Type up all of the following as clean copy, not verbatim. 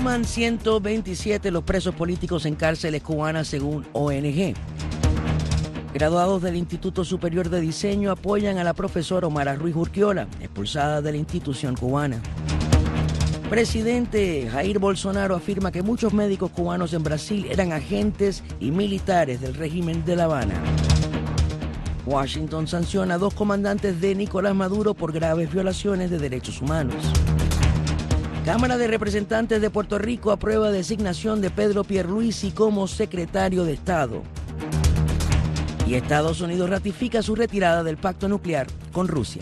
Suman 127 los presos políticos en cárceles cubanas según ONG. Graduados del Instituto Superior de Diseño apoyan a la profesora Omara Ruiz Urquiola, expulsada de la institución cubana. Presidente Jair Bolsonaro afirma que muchos médicos cubanos en Brasil eran agentes y militares del régimen de La Habana. Washington sanciona a 2 comandantes de Nicolás Maduro por graves violaciones de derechos humanos. Cámara de Representantes de Puerto Rico aprueba designación de Pedro Pierluisi como secretario de Estado. Y Estados Unidos ratifica su retirada del pacto nuclear con Rusia.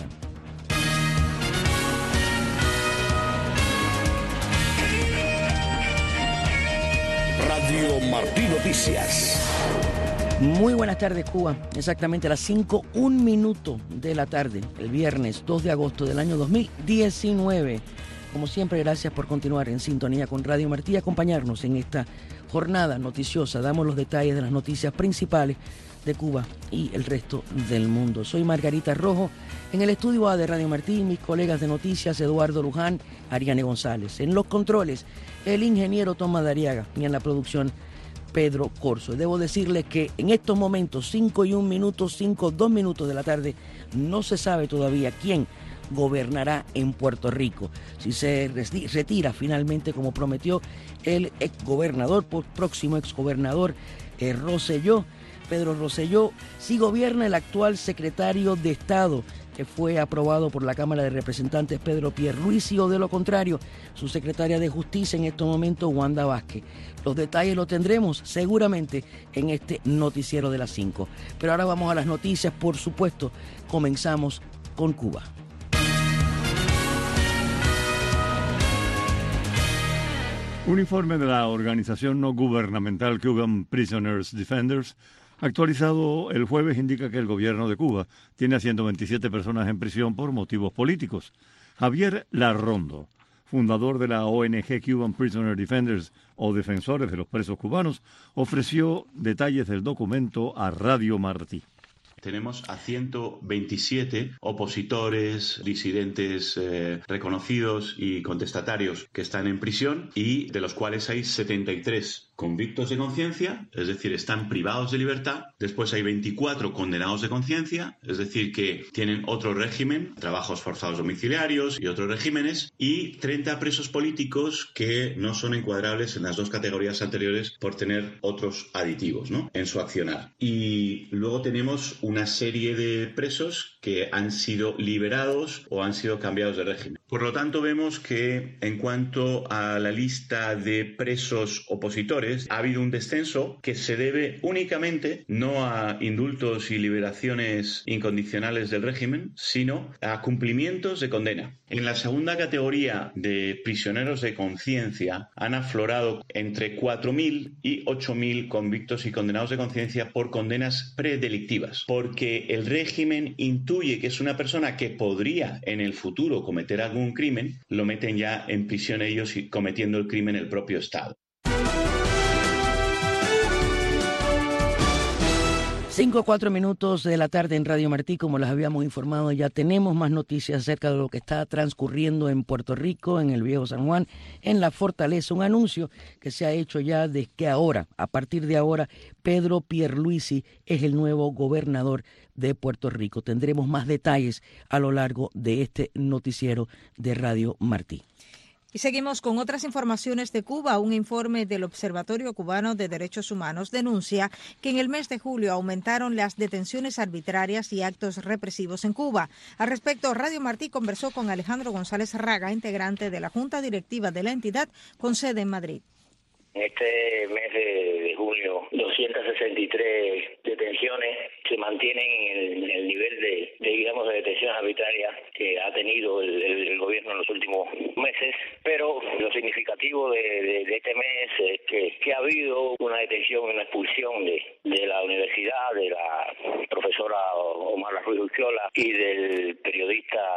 Radio Martí Noticias. Muy buenas tardes, Cuba. Exactamente a las 5:01 de la tarde, el viernes 2 de agosto del año 2019. Como siempre, gracias por continuar en sintonía con Radio Martí y acompañarnos en esta jornada noticiosa. Damos los detalles de las noticias principales de Cuba y el resto del mundo. Soy Margarita Rojo, en el estudio A de Radio Martí, mis colegas de noticias Eduardo Luján, Ariane González. En los controles, el ingeniero Tomás Dariaga y en la producción Pedro Corso. Debo decirles que en estos momentos, 5:02 minutos de la tarde, no se sabe todavía quién gobernará en Puerto Rico. Si se retira finalmente, como prometió el próximo exgobernador Rosselló, Pedro Rosselló, si gobierna el actual secretario de Estado, que fue aprobado por la Cámara de Representantes, Pedro Pierluisi, o de lo contrario, su secretaria de Justicia en estos momentos, Wanda Vázquez. Los detalles los tendremos seguramente en este noticiero de las 5. Pero ahora vamos a las noticias, por supuesto. Comenzamos con Cuba. Un informe de la organización no gubernamental Cuban Prisoners Defenders, actualizado el jueves, indica que el gobierno de Cuba tiene a 127 personas en prisión por motivos políticos. Javier Larrondo, fundador de la ONG Cuban Prisoner Defenders, o Defensores de los Presos Cubanos, ofreció detalles del documento a Radio Martí. Tenemos a 127 opositores, disidentes reconocidos y contestatarios que están en prisión, y de los cuales hay 73 convictos de conciencia, es decir, están privados de libertad. Después hay 24 condenados de conciencia, es decir, que tienen otro régimen, trabajos forzados domiciliarios y otros regímenes, y 30 presos políticos que no son encuadrables en las dos categorías anteriores por tener otros aditivos, ¿no?, en su accionar. Y luego tenemos una serie de presos que han sido liberados o han sido cambiados de régimen. Por lo tanto, vemos que en cuanto a la lista de presos opositores, ha habido un descenso que se debe únicamente no a indultos y liberaciones incondicionales del régimen, sino a cumplimientos de condena. En la segunda categoría de prisioneros de conciencia han aflorado entre 4.000 y 8.000 convictos y condenados de conciencia por condenas predelictivas, porque el régimen intuye que es una persona que podría en el futuro cometer algún crimen, lo meten ya en prisión ellos y cometiendo el crimen el propio Estado. 5:04 de la tarde en Radio Martí. Como les habíamos informado, ya tenemos más noticias acerca de lo que está transcurriendo en Puerto Rico, en el Viejo San Juan, en la Fortaleza. Un anuncio que se ha hecho ya de que ahora, a partir de ahora, Pedro Pierluisi es el nuevo gobernador de Puerto Rico. Tendremos más detalles a lo largo de este noticiero de Radio Martí. Y seguimos con otras informaciones de Cuba. Un informe del Observatorio Cubano de Derechos Humanos denuncia que en el mes de julio aumentaron las detenciones arbitrarias y actos represivos en Cuba. Al respecto, Radio Martí conversó con Alejandro González Raga, integrante de la Junta Directiva de la entidad con sede en Madrid. En este mes de junio, 263 detenciones se mantienen en el nivel de detenciones arbitrarias que ha tenido el gobierno en los últimos meses, pero lo significativo de este mes es que ha habido una detención, una expulsión de la universidad, de la profesora Omara Ruiz Urquiola y del periodista Ricardo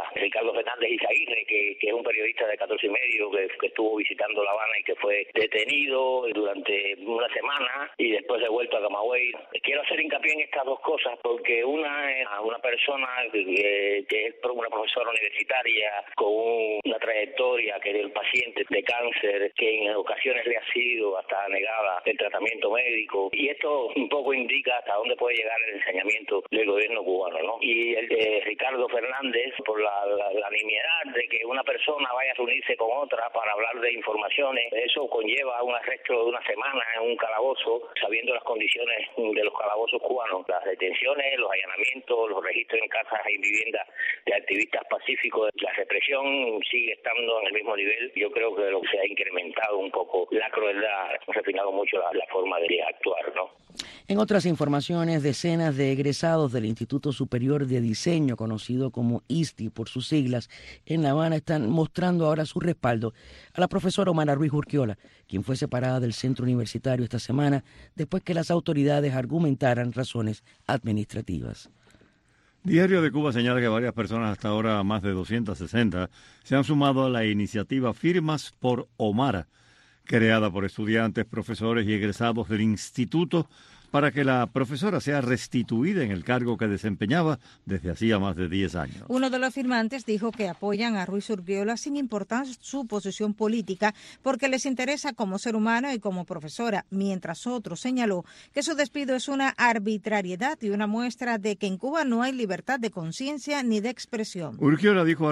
Ricardo Fernández Izaguirre, que es un periodista de 14 y medio que estuvo visitando La Habana y que fue detenido durante una semana y después devuelto a Camagüey. Quiero hacer hincapié en estas dos cosas porque una es a una persona que es una profesora universitaria con una trayectoria, que es el paciente de cáncer, que en ocasiones le ha sido hasta negada el tratamiento médico, y esto un poco indica hasta dónde puede llegar el ensañamiento del gobierno cubano, ¿no? Y el de Ricardo Fernández, por la nimiedad de que una persona vaya a reunirse con otra para hablar de informaciones, eso conlleva un arresto de una semana en un calabozo, sabiendo las condiciones de los calabozos cubanos, las detenciones, los allanamientos, los registros en casas y viviendas de activistas pacíficos. La represión sigue estando en el mismo nivel. Yo creo que lo que se ha incrementado un poco la crueldad, ha refinado mucho la forma de actuar, ¿no? En otras informaciones, decenas de egresados del Instituto Superior de Diseño, conocido como ISDI por sus siglas, en La Habana están mostrando ahora su respaldo a la profesora Omara Ruiz Urquiola, quien fue separada del centro universitario esta semana después que las autoridades argumentaran razones administrativas. Diario de Cuba señala que varias personas, hasta ahora más de 260, se han sumado a la iniciativa Firmas por Omara, creada por estudiantes, profesores y egresados del instituto para que la profesora sea restituida en el cargo que desempeñaba desde hacía más de 10 años. Uno de los firmantes dijo que apoyan a Ruiz Urquiola sin importar su posición política porque les interesa como ser humano y como profesora, mientras otro señaló que su despido es una arbitrariedad y una muestra de que en Cuba no hay libertad de conciencia ni de expresión. Urquiola dijo a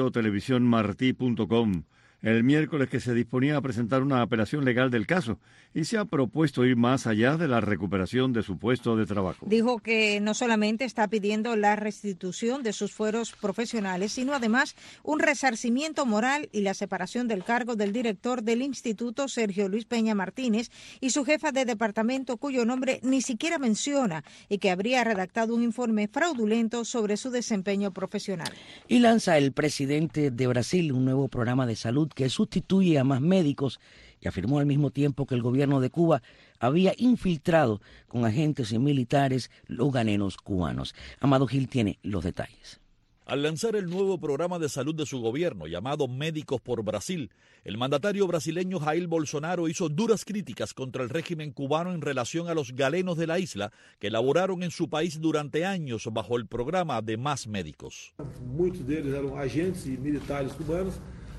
radiotelevisiónmartí.com el miércoles que se disponía a presentar una apelación legal del caso y se ha propuesto ir más allá de la recuperación de su puesto de trabajo. Dijo que no solamente está pidiendo la restitución de sus fueros profesionales, sino además un resarcimiento moral y la separación del cargo del director del instituto, Sergio Luis Peña Martínez, y su jefa de departamento, cuyo nombre ni siquiera menciona, y que habría redactado un informe fraudulento sobre su desempeño profesional. Y lanza el presidente de Brasil un nuevo programa de salud que sustituye a más médicos y afirmó al mismo tiempo que el gobierno de Cuba había infiltrado con agentes y militares los ganenos cubanos. Amado Gil tiene los detalles. Al lanzar el nuevo programa de salud de su gobierno, llamado Médicos por Brasil, el mandatario brasileño Jair Bolsonaro hizo duras críticas contra el régimen cubano en relación a los galenos de la isla que laboraron en su país durante años bajo el programa de Más Médicos. Muchos de ellos eran agentes y militares cubanos.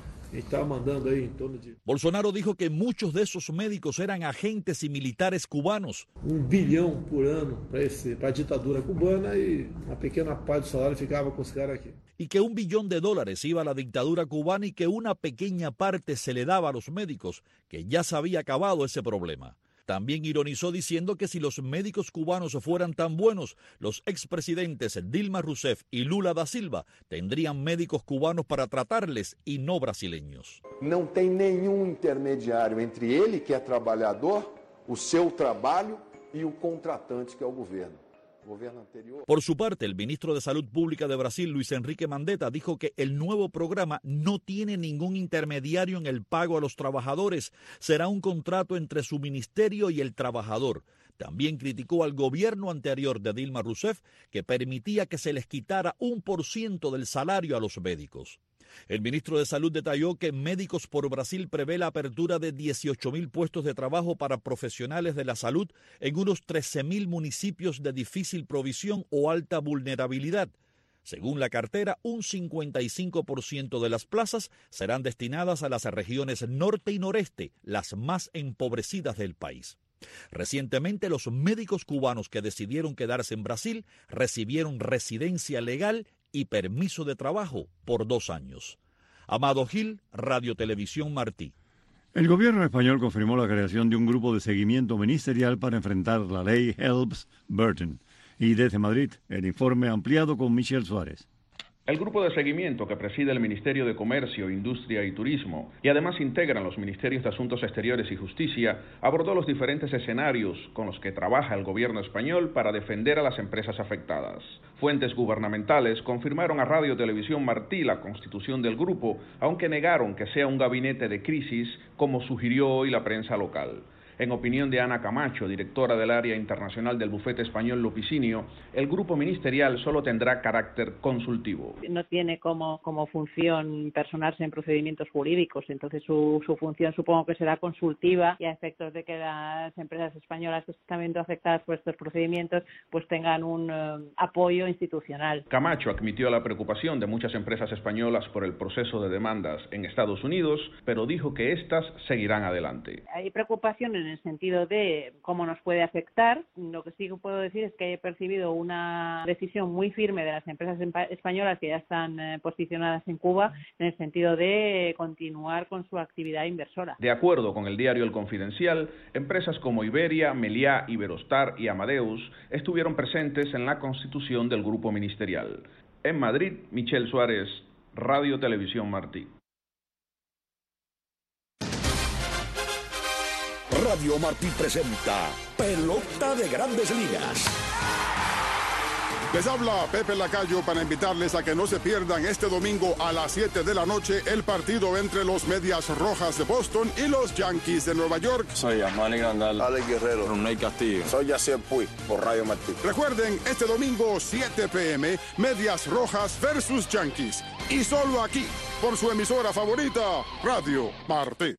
Bolsonaro dijo que muchos de esos médicos eran agentes y militares cubanos. $1 billón por año para la dictadura cubana y una pequeña parte del salario ficaba con ese cara aquí. Y que $1 billón iba a la dictadura cubana y que una pequeña parte se le daba a los médicos, que ya se había acabado ese problema. También ironizó diciendo que si los médicos cubanos fueran tan buenos, los expresidentes Dilma Rousseff y Lula da Silva tendrían médicos cubanos para tratarles y no brasileños. No tem nenhum intermediario entre ele, que é trabalhador, o seu trabalho e o contratante, que é o governo. Por su parte, el ministro de Salud Pública de Brasil, Luis Enrique Mandetta, dijo que el nuevo programa no tiene ningún intermediario en el pago a los trabajadores. Será un contrato entre su ministerio y el trabajador. También criticó al gobierno anterior de Dilma Rousseff, que permitía que se les quitara 1% del salario a los médicos. El ministro de Salud detalló que Médicos por Brasil prevé la apertura de 18.000 puestos de trabajo para profesionales de la salud en unos 13.000 municipios de difícil provisión o alta vulnerabilidad. Según la cartera, un 55% de las plazas serán destinadas a las regiones norte y noreste, las más empobrecidas del país. Recientemente, los médicos cubanos que decidieron quedarse en Brasil recibieron residencia legal y permiso de trabajo por 2 años. Amado Gil, Radio Televisión Martí. El gobierno español confirmó la creación de un grupo de seguimiento ministerial para enfrentar la ley Helms-Burton. Y desde Madrid, el informe ampliado con Michelle Suárez. El grupo de seguimiento que preside el Ministerio de Comercio, Industria y Turismo y además integran los Ministerios de Asuntos Exteriores y Justicia abordó los diferentes escenarios con los que trabaja el gobierno español para defender a las empresas afectadas. Fuentes gubernamentales confirmaron a Radio Televisión Martí la constitución del grupo, aunque negaron que sea un gabinete de crisis como sugirió hoy la prensa local. En opinión de Ana Camacho, directora del área internacional del bufete español Lupicinio, el grupo ministerial solo tendrá carácter consultivo. No tiene como función personarse en procedimientos jurídicos, entonces su función supongo que será consultiva y a efectos de que las empresas españolas que se están viendo afectadas por estos procedimientos pues tengan un apoyo institucional. Camacho admitió la preocupación de muchas empresas españolas por el proceso de demandas en Estados Unidos, pero dijo que estas seguirán adelante. Hay preocupación en el sentido de cómo nos puede afectar. Lo que sí que puedo decir es que he percibido una decisión muy firme de las empresas españolas que ya están posicionadas en Cuba en el sentido de continuar con su actividad inversora. De acuerdo con el diario El Confidencial, empresas como Iberia, Meliá, Iberostar y Amadeus estuvieron presentes en la constitución del grupo ministerial. En Madrid, Michel Suárez, Radio Televisión Martí. Radio Martí presenta Pelota de Grandes Ligas. Les habla Pepe Lacayo para invitarles a que no se pierdan este domingo a las 7 de la noche el partido entre los Medias Rojas de Boston y los Yankees de Nueva York. Soy Amani Grandal, Alex Guerrero, Ronald Castillo. Soy Yacier Puy por Radio Martí. Recuerden, este domingo 7 p.m. Medias Rojas versus Yankees. Y solo aquí, por su emisora favorita, Radio Martí.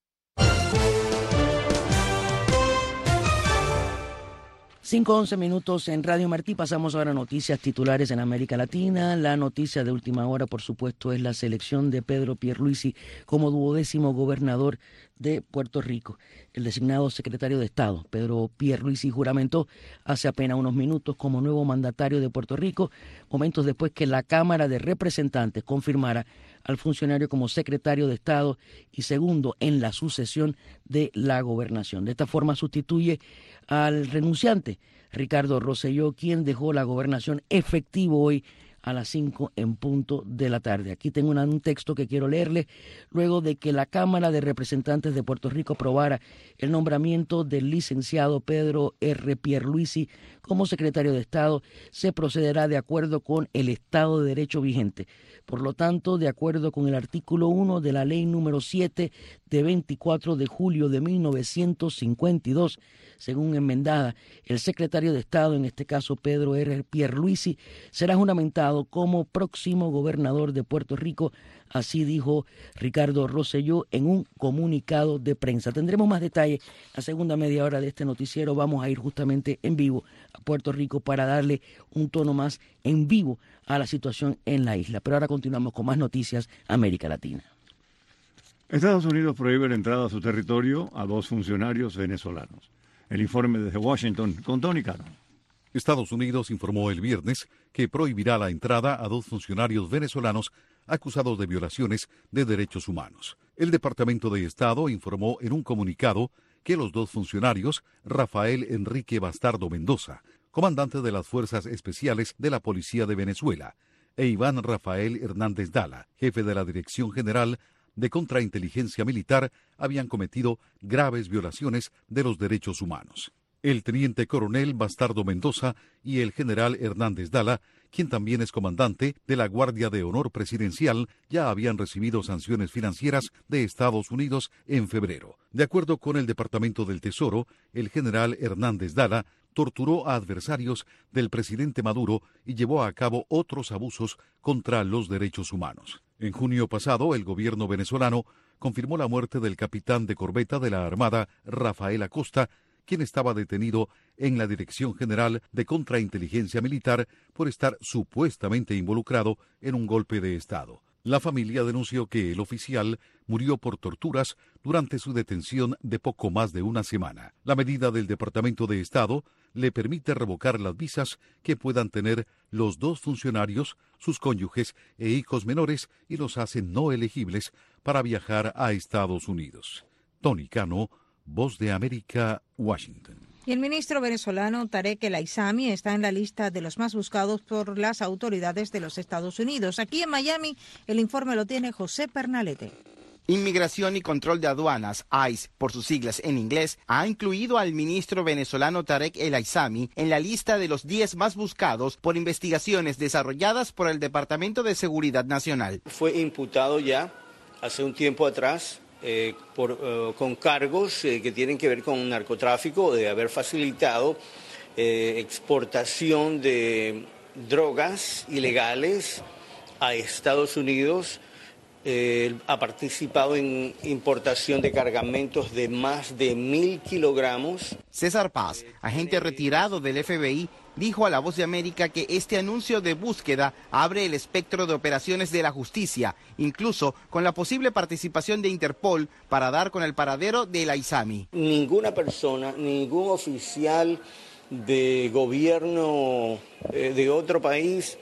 5:11 minutos en Radio Martí. Pasamos ahora a noticias titulares en América Latina. La noticia de última hora, por supuesto, es la selección de Pedro Pierluisi como 12º gobernador de Puerto Rico. El designado secretario de Estado, Pedro Pierluisi, juramentó hace apenas unos minutos como nuevo mandatario de Puerto Rico, momentos después que la Cámara de Representantes confirmara al funcionario como secretario de Estado y segundo en la sucesión de la gobernación. De esta forma sustituye al renunciante Ricardo Rosselló, quien dejó la gobernación efectivo hoy a las 5 en punto de la tarde. Aquí tengo un texto que quiero leerle. Luego de que la Cámara de Representantes de Puerto Rico aprobara el nombramiento del licenciado Pedro R. Pierluisi como secretario de Estado, se procederá de acuerdo con el Estado de Derecho vigente. Por lo tanto, de acuerdo con el artículo 1 de la Ley número 7 de 24 de julio de 1952, según enmendada, el secretario de Estado, en este caso Pedro R. Pierluisi, será juramentado como próximo gobernador de Puerto Rico. Así dijo Ricardo Rosselló en un comunicado de prensa. Tendremos más detalles la segunda media hora de este noticiero. Vamos a ir justamente en vivo a Puerto Rico para darle un tono más en vivo a la situación en la isla. Pero ahora continuamos con más noticias América Latina. Estados Unidos prohíbe la entrada a su territorio a 2 funcionarios venezolanos. El informe desde Washington con Tony Cano. Estados Unidos informó el viernes que prohibirá la entrada a 2 funcionarios venezolanos acusados de violaciones de derechos humanos. El Departamento de Estado informó en un comunicado que los 2 funcionarios, Rafael Enrique Bastardo Mendoza, comandante de las Fuerzas Especiales de la Policía de Venezuela, e Iván Rafael Hernández Dala, jefe de la Dirección General de Contrainteligencia Militar, habían cometido graves violaciones de los derechos humanos. El teniente coronel Bastardo Mendoza y el general Hernández Dala, quien también es comandante de la Guardia de Honor Presidencial, ya habían recibido sanciones financieras de Estados Unidos en febrero. De acuerdo con el Departamento del Tesoro, el general Hernández Dala torturó a adversarios del presidente Maduro y llevó a cabo otros abusos contra los derechos humanos. En junio pasado, el gobierno venezolano confirmó la muerte del capitán de corbeta de la Armada, Rafael Acosta, quien estaba detenido en la Dirección General de Contrainteligencia Militar por estar supuestamente involucrado en un golpe de Estado. La familia denunció que el oficial murió por torturas durante su detención de poco más de una semana. La medida del Departamento de Estado le permite revocar las visas que puedan tener los 2 funcionarios, sus cónyuges e hijos menores y los hace no elegibles para viajar a Estados Unidos. Tony Cano, Voz de América, Washington. Y el ministro venezolano Tarek El Aissami está en la lista de los más buscados por las autoridades de los Estados Unidos. Aquí en Miami, el informe lo tiene José Pernalete. Inmigración y Control de Aduanas, ICE, por sus siglas en inglés, ha incluido al ministro venezolano Tarek El Aissami en la lista de los 10 más buscados por investigaciones desarrolladas por el Departamento de Seguridad Nacional. Fue imputado ya hace un tiempo atrás con cargos que tienen que ver con narcotráfico, de haber facilitado exportación de drogas ilegales a Estados Unidos. Ha participado en importación de cargamentos de más de 1.000 kilogramos. César Paz, agente retirado del FBI, dijo a La Voz de América que este anuncio de búsqueda abre el espectro de operaciones de la justicia, incluso con la posible participación de Interpol para dar con el paradero del Aizami. Ninguna persona, ningún oficial de gobierno de otro país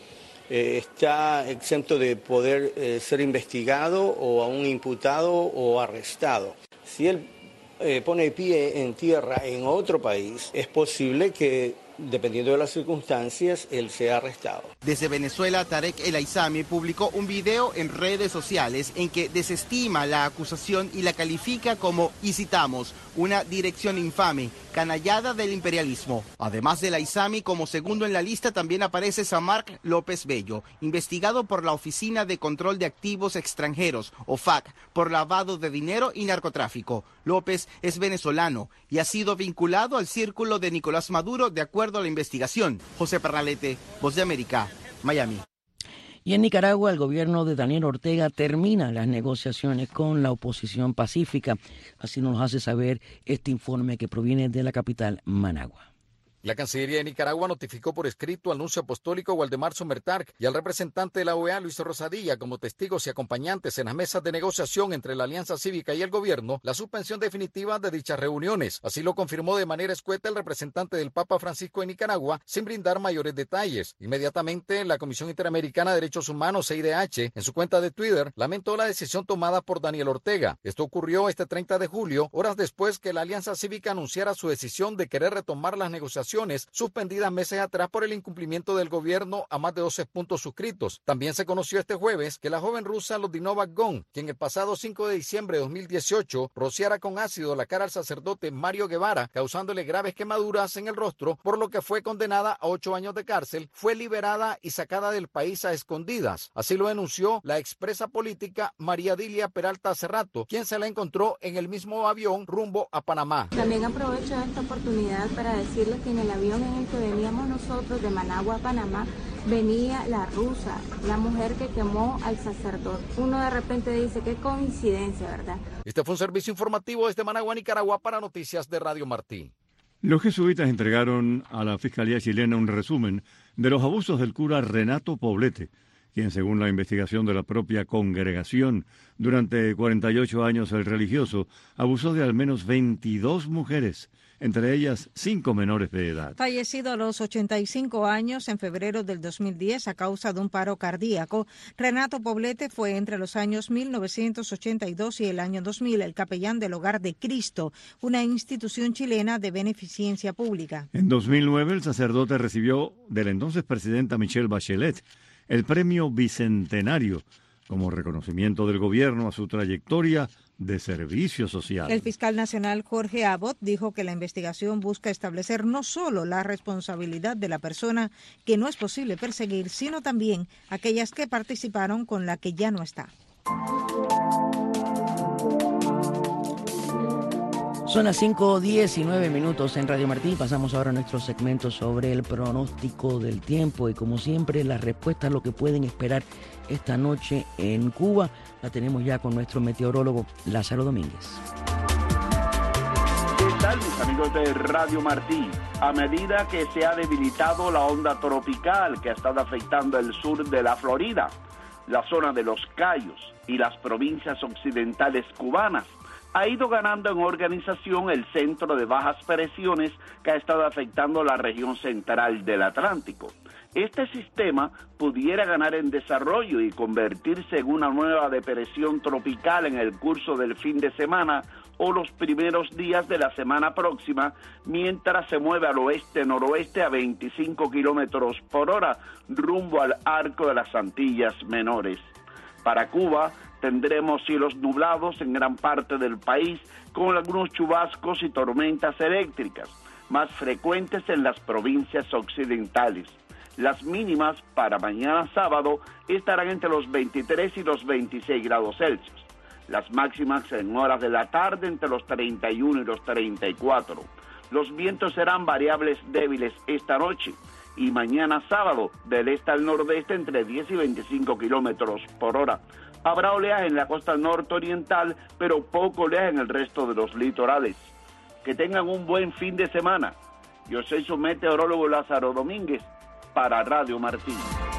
está exento de poder ser investigado o aún imputado o arrestado. Si él pone pie en tierra en otro país, es posible que, dependiendo de las circunstancias, él sea arrestado. Desde Venezuela, Tarek El Aizami publicó un video en redes sociales en que desestima la acusación y la califica como, y citamos, una dirección infame, canallada del imperialismo. Además del Aizami, como segundo en la lista también aparece Samark López Bello, investigado por la Oficina de Control de Activos Extranjeros, OFAC, por lavado de dinero y narcotráfico. López es venezolano y ha sido vinculado al círculo de Nicolás Maduro de acuerdo a la investigación. José Pernalete, Voz de América, Miami. Y en Nicaragua, el gobierno de Daniel Ortega termina las negociaciones con la oposición pacífica. Así nos hace saber este informe que proviene de la capital, Managua. La Cancillería de Nicaragua notificó por escrito al nuncio apostólico Waldemar Sommertark y al representante de la OEA, Luis Rosadilla, como testigos y acompañantes en las mesas de negociación entre la Alianza Cívica y el gobierno, la suspensión definitiva de dichas reuniones. Así lo confirmó de manera escueta el representante del Papa Francisco en Nicaragua, sin brindar mayores detalles. Inmediatamente, la Comisión Interamericana de Derechos Humanos, CIDH, en su cuenta de Twitter, lamentó la decisión tomada por Daniel Ortega. Esto ocurrió este 30 de julio, horas después que la Alianza Cívica anunciara su decisión de querer retomar las negociaciones suspendidas meses atrás por el incumplimiento del gobierno a más de 12 puntos suscritos. También se conoció este jueves que la joven rusa Ludmila Gon, quien el pasado 5 de diciembre de 2018 rociara con ácido la cara al sacerdote Mario Guevara, causándole graves quemaduras en el rostro, por lo que fue condenada a 8 años de cárcel, fue liberada y sacada del país a escondidas. Así lo denunció la expresa política María Dilia Peralta Cerrato, quien se la encontró en el mismo avión rumbo a Panamá. También aprovecho esta oportunidad para decirles que en el avión en el que veníamos nosotros de Managua a Panamá venía la rusa, la mujer que quemó al sacerdote. Uno de repente dice, qué coincidencia, ¿verdad? Este fue un servicio informativo desde Managua, Nicaragua, para Noticias de Radio Martí. Los jesuitas entregaron a la Fiscalía chilena un resumen de los abusos del cura Renato Poblete, quien, según la investigación de la propia congregación, durante 48 años el religioso abusó de al menos 22 mujeres, entre ellas 5 menores de edad. Fallecido a los 85 años en febrero del 2010 a causa de un paro cardíaco, Renato Poblete fue entre los años 1982 y el año 2000 el capellán del Hogar de Cristo, una institución chilena de beneficencia pública. En 2009 el sacerdote recibió de la entonces presidenta Michelle Bachelet el premio Bicentenario como reconocimiento del gobierno a su trayectoria de servicio social. El fiscal nacional Jorge Abbott dijo que la investigación busca establecer no solo la responsabilidad de la persona que no es posible perseguir, sino también aquellas que participaron con la que ya no está. Son las 5:19 en Radio Martí. Pasamos ahora a nuestro segmento sobre el pronóstico del tiempo y, como siempre, la respuesta a lo que pueden esperar esta noche en Cuba la tenemos ya con nuestro meteorólogo Lázaro Domínguez. ¿Qué tal, mis amigos de Radio Martí? A medida que se ha debilitado la onda tropical que ha estado afectando el sur de la Florida, la zona de Los Cayos y las provincias occidentales cubanas, ha ido ganando en organización el centro de bajas presiones que ha estado afectando la región central del Atlántico. Este sistema pudiera ganar en desarrollo y convertirse en una nueva depresión tropical en el curso del fin de semana o los primeros días de la semana próxima, mientras se mueve al oeste-noroeste a 25 kilómetros por hora rumbo al arco de las Antillas Menores. Para Cuba, tendremos cielos nublados en gran parte del país, con algunos chubascos y tormentas eléctricas, más frecuentes en las provincias occidentales. Las mínimas para mañana sábado estarán entre los 23 y los 26 grados Celsius. Las máximas en horas de la tarde entre los 31 y los 34. Los vientos serán variables débiles esta noche y mañana sábado del este al nordeste entre 10 y 25 kilómetros por hora. Habrá oleaje en la costa nororiental, pero poco oleaje en el resto de los litorales. Que tengan un buen fin de semana. Yo soy su meteorólogo Lázaro Domínguez para Radio Martí.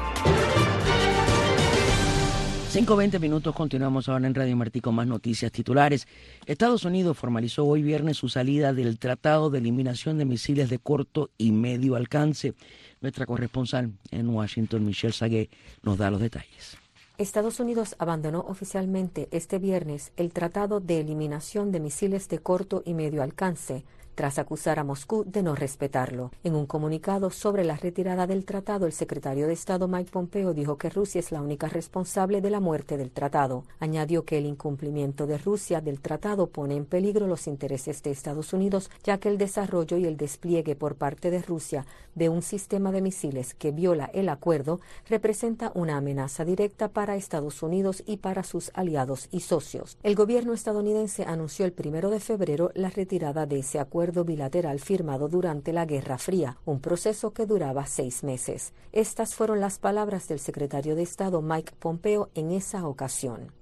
5:20 minutos, continuamos ahora en Radio Martí con más noticias titulares. Estados Unidos formalizó hoy viernes su salida del Tratado de Eliminación de Misiles de Corto y Medio Alcance. Nuestra corresponsal en Washington, Michelle Sagué, nos da los detalles. Estados Unidos abandonó oficialmente este viernes el Tratado de Eliminación de Misiles de Corto y Medio Alcance, tras acusar a Moscú de no respetarlo. En un comunicado sobre la retirada del tratado, el secretario de Estado Mike Pompeo dijo que Rusia es la única responsable de la muerte del tratado. Añadió que el incumplimiento de Rusia del tratado pone en peligro los intereses de Estados Unidos, ya que el desarrollo y el despliegue por parte de Rusia de un sistema de misiles que viola el acuerdo representa una amenaza directa para Estados Unidos y para sus aliados y socios. El gobierno estadounidense anunció el 1 de febrero la retirada de ese acuerdo bilateral firmado durante la Guerra Fría, un proceso que duraba 6 meses. Estas fueron las palabras del secretario de Estado Mike Pompeo en esa ocasión.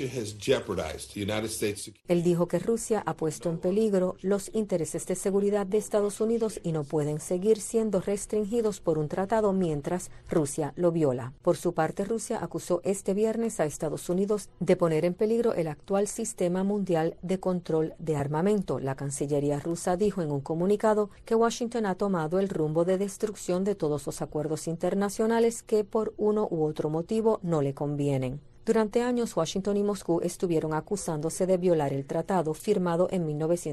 Él dijo que Rusia ha puesto en peligro los intereses de seguridad de Estados Unidos y no pueden seguir siendo restringidos por un tratado mientras Rusia lo viola. Por su parte, Rusia acusó este viernes a Estados Unidos de poner en peligro el actual sistema mundial de control de armamento. La Cancillería rusa dijo en un comunicado que Washington ha tomado el rumbo de destrucción de todos los acuerdos internacionales que por uno u otro motivo no le convienen. Durante años, Washington y Moscú estuvieron acusándose de violar el tratado firmado en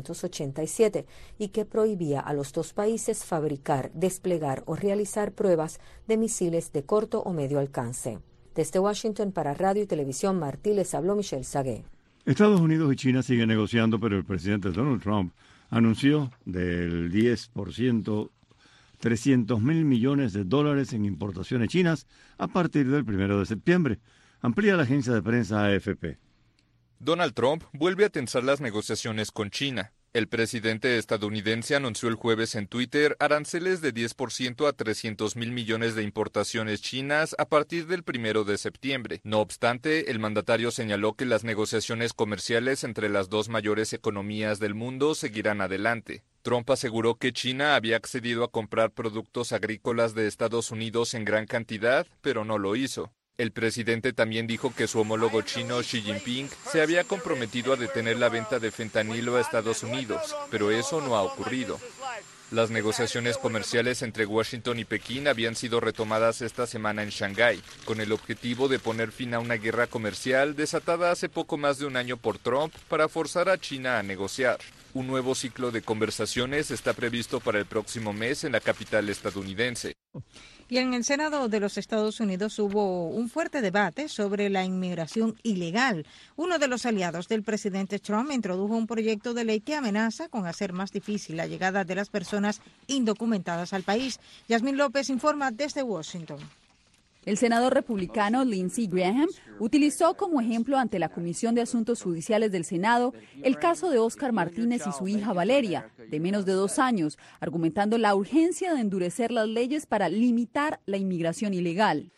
1987 y que prohibía a los dos países fabricar, desplegar o realizar pruebas de misiles de corto o medio alcance. Desde Washington para Radio y Televisión Martí les habló Michelle Sagué. Estados Unidos y China siguen negociando, pero el presidente Donald Trump anunció del 10%, $300 mil millones en importaciones chinas a partir del 1 de septiembre. Amplía la agencia de prensa AFP. Donald Trump vuelve a tensar las negociaciones con China. El presidente estadounidense anunció el jueves en Twitter aranceles de 10% a $300 mil millones de importaciones chinas a partir del 1 de septiembre. No obstante, el mandatario señaló que las negociaciones comerciales entre las dos mayores economías del mundo seguirán adelante. Trump aseguró que China había accedido a comprar productos agrícolas de Estados Unidos en gran cantidad, pero no lo hizo. El presidente también dijo que su homólogo chino Xi Jinping se había comprometido a detener la venta de fentanilo a Estados Unidos, pero eso no ha ocurrido. Las negociaciones comerciales entre Washington y Pekín habían sido retomadas esta semana en Shanghái, con el objetivo de poner fin a una guerra comercial desatada hace poco más de un año por Trump para forzar a China a negociar. Un nuevo ciclo de conversaciones está previsto para el próximo mes en la capital estadounidense. Y en el Senado de los Estados Unidos hubo un fuerte debate sobre la inmigración ilegal. Uno de los aliados del presidente Trump introdujo un proyecto de ley que amenaza con hacer más difícil la llegada de las personas indocumentadas al país. Yasmín López informa desde Washington. El senador republicano Lindsey Graham utilizó como ejemplo ante la Comisión de Asuntos Judiciales del Senado el caso de Oscar Martínez y su hija Valeria, de menos de 2 años, argumentando la urgencia de endurecer las leyes para limitar la inmigración ilegal.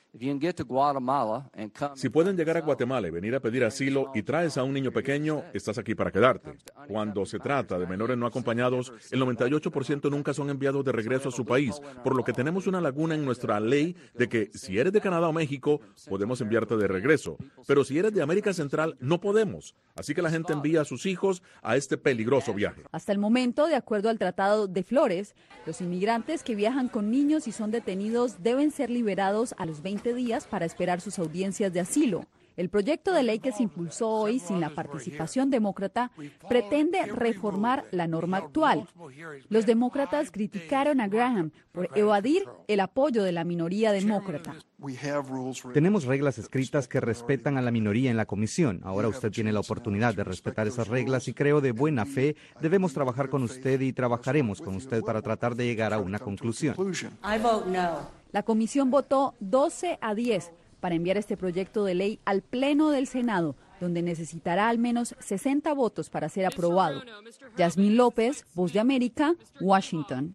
Si pueden llegar a Guatemala y venir a pedir asilo y traes a un niño pequeño, estás aquí para quedarte. Cuando se trata de menores no acompañados, el 98% nunca son enviados de regreso a su país, por lo que tenemos una laguna en nuestra ley de que si eres de Canadá o México, podemos enviarte de regreso. Pero si eres de América Central, no podemos. Así que la gente envía a sus hijos a este peligroso viaje. Hasta el momento, de acuerdo al Tratado de Flores, los inmigrantes que viajan con niños y son detenidos deben ser liberados a los 20 días para esperar sus audiencias de asilo. El proyecto de ley que se impulsó hoy sin la participación demócrata pretende reformar la norma actual. Los demócratas criticaron a Graham por evadir el apoyo de la minoría demócrata. Tenemos reglas escritas que respetan a la minoría en la comisión. Ahora usted tiene la oportunidad de respetar esas reglas y creo de buena fe debemos trabajar con usted y trabajaremos con usted para tratar de llegar a una conclusión. La comisión votó 12-10 para enviar este proyecto de ley al Pleno del Senado, donde necesitará al menos 60 votos para ser aprobado. Yasmín López, Voz de América, Washington.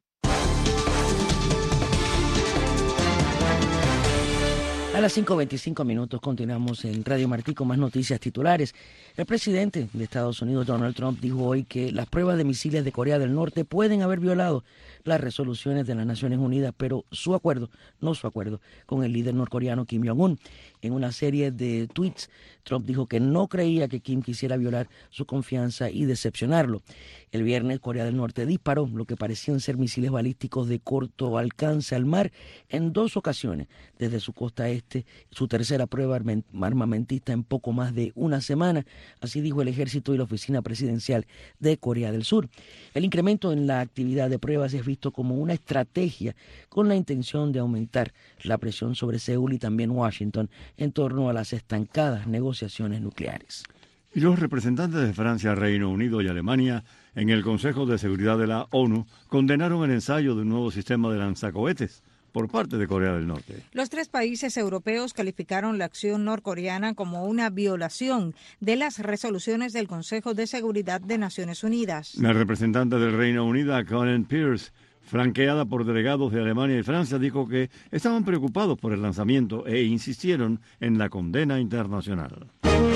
A las 5:25 continuamos en Radio Martí con más noticias titulares. El presidente de Estados Unidos, Donald Trump, dijo hoy que las pruebas de misiles de Corea del Norte pueden haber violado las resoluciones de las Naciones Unidas, pero no su acuerdo con el líder norcoreano Kim Jong-un. En una serie de tweets, Trump dijo que no creía que Kim quisiera violar su confianza y decepcionarlo. El viernes, Corea del Norte disparó lo que parecían ser misiles balísticos de corto alcance al mar en 2 ocasiones desde su costa este, su tercera prueba armamentista en poco más de una semana, así dijo el ejército y la oficina presidencial de Corea del Sur. El incremento en la actividad de pruebas es visto como una estrategia con la intención de aumentar la presión sobre Seúl y también Washington en torno a las estancadas negociaciones nucleares. Y los representantes de Francia, Reino Unido y Alemania en el Consejo de Seguridad de la ONU condenaron el ensayo de un nuevo sistema de lanzacohetes por parte de Corea del Norte. Los 3 países europeos calificaron la acción norcoreana como una violación de las resoluciones del Consejo de Seguridad de Naciones Unidas. La representante del Reino Unido, Colin Pierce, flanqueada por delegados de Alemania y Francia, dijo que estaban preocupados por el lanzamiento e insistieron en la condena internacional.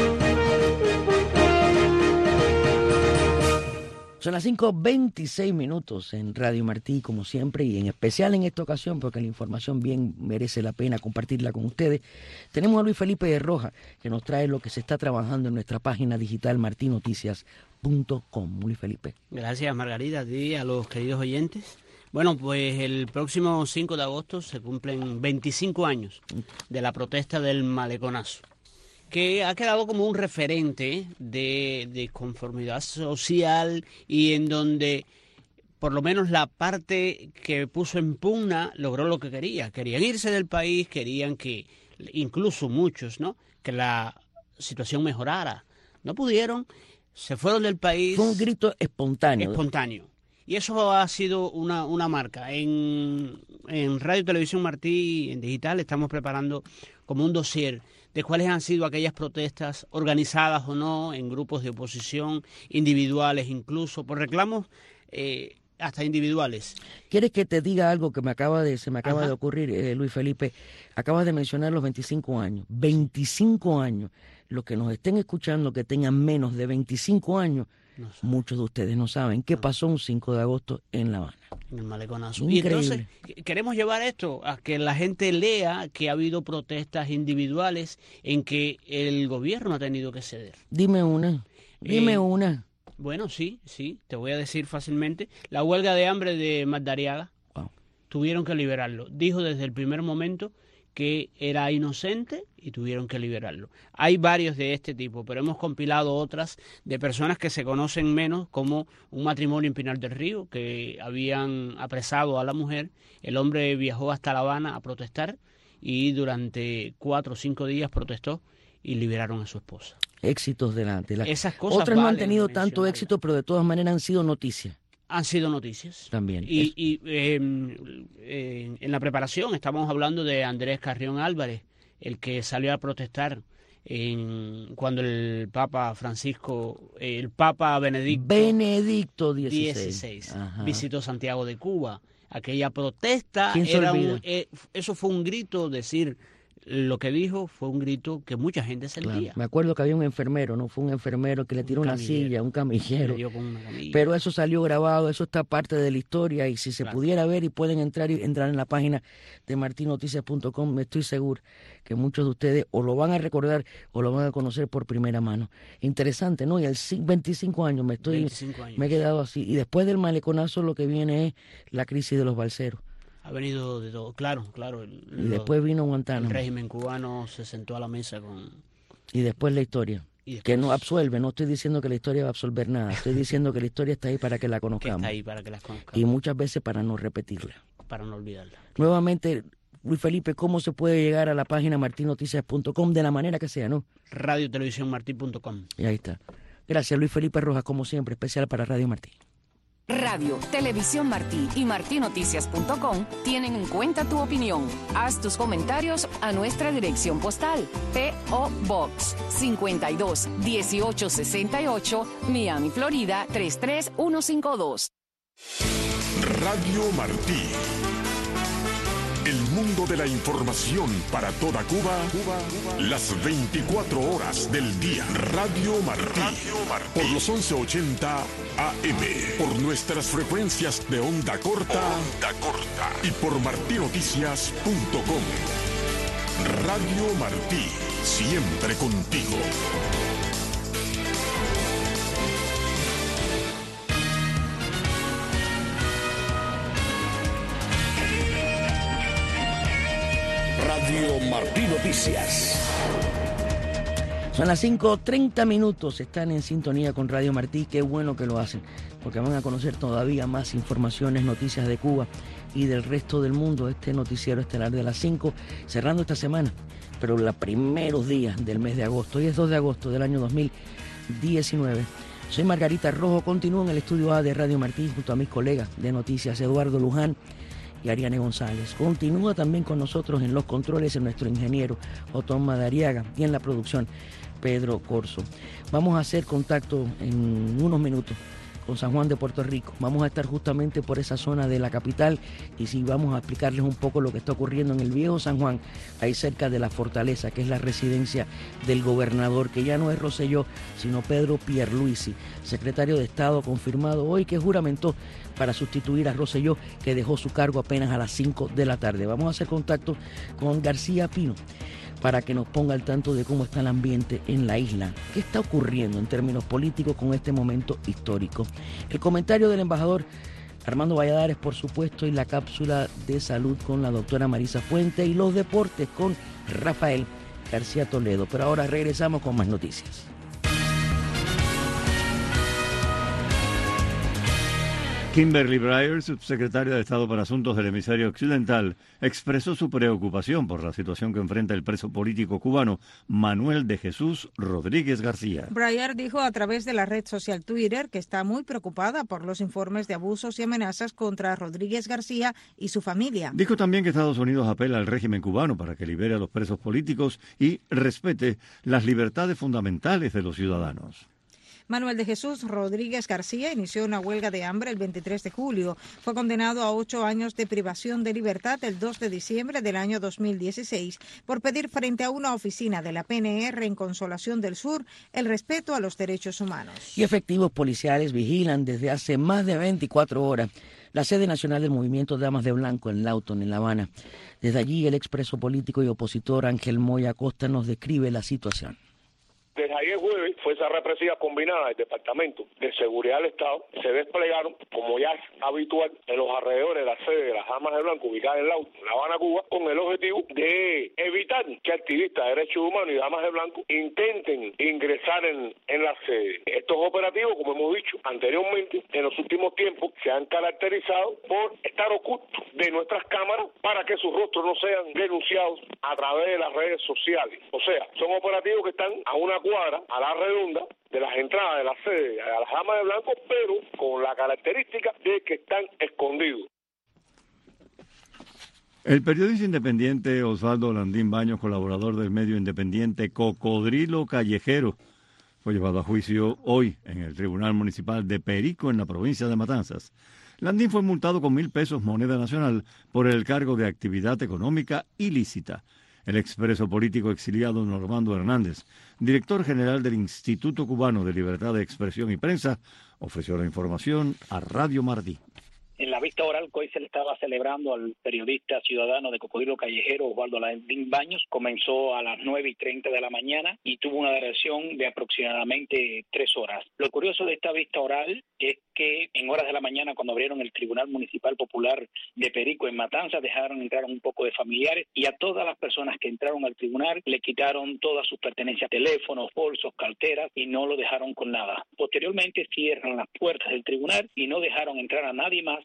Son las 5:26 en Radio Martí, como siempre, y en especial en esta ocasión, porque la información bien merece la pena compartirla con ustedes. Tenemos a Luis Felipe de Roja, que nos trae lo que se está trabajando en nuestra página digital martinoticias.com. Luis Felipe. Gracias, Margarita, a ti y a los queridos oyentes. Bueno, pues el próximo 5 de agosto se cumplen 25 años de la protesta del Maleconazo, que ha quedado como un referente de conformidad social y en donde por lo menos la parte que puso en pugna logró lo que quería. Querían irse del país, querían que, incluso muchos, ¿no?, que la situación mejorara. No pudieron, se fueron del país. Fue un grito espontáneo. Y eso ha sido una marca. En Radio Televisión Martí, en digital, estamos preparando como un dossier de cuáles han sido aquellas protestas, organizadas o no, en grupos de oposición, individuales incluso, por reclamos hasta individuales. ¿Quieres que te diga algo que se me acaba de ocurrir, Luis Felipe? Acabas de mencionar los 25 años. 25 años. Los que nos estén escuchando que tengan menos de 25 años, muchos de ustedes no saben qué pasó un 5 de agosto en La Habana. En el Maleconazo. Y entonces queremos llevar esto a que la gente lea que ha habido protestas individuales en que el gobierno ha tenido que ceder. Dime una. Bueno, sí, te voy a decir fácilmente. La huelga de hambre de Madariaga, tuvieron que liberarlo. Dijo desde el primer momento que era inocente y tuvieron que liberarlo. Hay varios de este tipo, pero hemos compilado otras de personas que se conocen menos, como un matrimonio en Pinar del Río, que habían apresado a la mujer. El hombre viajó hasta La Habana a protestar y durante 4 o 5 días protestó y liberaron a su esposa. Éxitos de la... Esas cosas otras no han tenido tanto éxito, pero de todas maneras han sido noticias. Han sido noticias. También. Y en la preparación estamos hablando de Andrés Carrión Álvarez, el que salió a protestar cuando el Papa Benedicto XVI visitó Santiago de Cuba. Aquella protesta eso fue un grito, decir lo que dijo fue un grito que mucha gente sentía. Claro. Me acuerdo que había un enfermero, ¿no? Fue un enfermero que le tiró una silla, un camillero. Pero eso salió grabado, eso está parte de la historia y si se pudiera ver y pueden entrar en la página de martinoticias.com, me estoy seguro que muchos de ustedes o lo van a recordar o lo van a conocer por primera mano. Interesante, ¿no? Y al 25 años me he quedado así. Y después del Maleconazo lo que viene es la crisis de los balseros. Ha venido de todo, claro. Y después vino Guantánamo. El régimen cubano se sentó a la mesa con... Y después la historia, que no absuelve, no estoy diciendo que la historia va a absolver nada, estoy diciendo que la historia está ahí para que la conozcamos. Y muchas veces para no repetirla. Para no olvidarla. Nuevamente, Luis Felipe, ¿cómo se puede llegar a la página martinoticias.com de la manera que sea, no? Radiotelevisiónmartí.com. Y ahí está. Gracias, Luis Felipe Rojas, como siempre, especial para Radio Martí. Radio, Televisión Martí y martinoticias.com tienen en cuenta tu opinión. Haz tus comentarios a nuestra dirección postal, P.O. Box 52 1868, Miami, Florida 33152. Radio Martí. El mundo de la información para toda Cuba, las 24 horas del día. Radio Martí. Por los 1180 AM. Por nuestras frecuencias de onda corta. Y por martinoticias.com. Radio Martí. Siempre contigo. Radio Martí Noticias. Son las 5:30 minutos, están en sintonía con Radio Martí, qué bueno que lo hacen, porque van a conocer todavía más informaciones, noticias de Cuba y del resto del mundo. Este noticiero estelar de las 5, cerrando esta semana, pero los primeros días del mes de agosto. Hoy es 2 de agosto del año 2019. Soy Margarita Rojo, continúo en el estudio A de Radio Martí junto a mis colegas de noticias, Eduardo Luján y Ariane González. Continúa también con nosotros en los controles nuestro ingeniero Otón Madariaga y en la producción Pedro Corso. Vamos a hacer contacto en unos minutos con San Juan de Puerto Rico. Vamos a estar justamente por esa zona de la capital y sí, vamos a explicarles un poco lo que está ocurriendo en el viejo San Juan, ahí cerca de la Fortaleza, que es la residencia del gobernador, que ya no es Rosselló, sino Pedro Pierluisi, secretario de Estado confirmado hoy, que juramentó para sustituir a Rosselló, que dejó su cargo apenas a las 5 de la tarde. Vamos a hacer contacto con García Pino para que nos ponga al tanto de cómo está el ambiente en la isla, qué está ocurriendo en términos políticos con este momento histórico. El comentario del embajador Armando Valladares, por supuesto, y la cápsula de salud con la doctora Marisa Fuente y los deportes con Rafael García Toledo. Pero ahora regresamos con más noticias. Kimberly Breyer, subsecretaria de Estado para Asuntos del Hemisferio Occidental, expresó su preocupación por la situación que enfrenta el preso político cubano Manuel de Jesús Rodríguez García. Breyer dijo a través de la red social Twitter que está muy preocupada por los informes de abusos y amenazas contra Rodríguez García y su familia. Dijo también que Estados Unidos apela al régimen cubano para que libere a los presos políticos y respete las libertades fundamentales de los ciudadanos. Manuel de Jesús Rodríguez García inició una huelga de hambre el 23 de julio. Fue condenado a 8 años de privación de libertad el 2 de diciembre del año 2016 por pedir frente a una oficina de la PNR en Consolación del Sur el respeto a los derechos humanos. Y efectivos policiales vigilan desde hace más de 24 horas la sede nacional del movimiento Damas de Blanco en Lawton, en La Habana. Desde allí, el expreso político y opositor Ángel Moya Acosta nos describe la situación. Desde ayer jueves, Fuerza Represiva Combinada del Departamento de Seguridad del Estado se desplegaron, como ya es habitual, en los alrededores de la sede de las Damas de Blanco ubicada en La Habana, Cuba, con el objetivo de evitar que activistas de derechos humanos y Damas de Blanco intenten ingresar en la sede. Estos operativos, como hemos dicho anteriormente, en los últimos tiempos se han caracterizado por estar ocultos de nuestras cámaras para que sus rostros no sean denunciados a través de las redes sociales. O sea, son operativos que están a una cuadra, a la redonda, de las entradas de la sede a las Damas de Blanco, pero con la característica de que están escondidos. El periodista independiente Osvaldo Landín Baños, colaborador del medio independiente Cocodrilo Callejero, fue llevado a juicio hoy en el Tribunal Municipal de Perico, en la provincia de Matanzas. Landín fue multado con 1.000 pesos moneda nacional por el cargo de actividad económica ilícita. El expreso político exiliado Normando Hernández, director general del Instituto Cubano de Libertad de Expresión y Prensa, ofreció la información a Radio Martí. En la vista oral que hoy se le estaba celebrando al periodista ciudadano de Cocodrilo Callejero, Osvaldo Landín Baños, comenzó a las 9:30 de la mañana y tuvo una duración de aproximadamente 3 horas. Lo curioso de esta vista oral es que en horas de la mañana, cuando abrieron el Tribunal Municipal Popular de Perico en Matanzas, dejaron entrar un poco de familiares y a todas las personas que entraron al tribunal le quitaron todas sus pertenencias, teléfonos, bolsos, carteras, y no lo dejaron con nada. Posteriormente cierran las puertas del tribunal y no dejaron entrar a nadie más, ni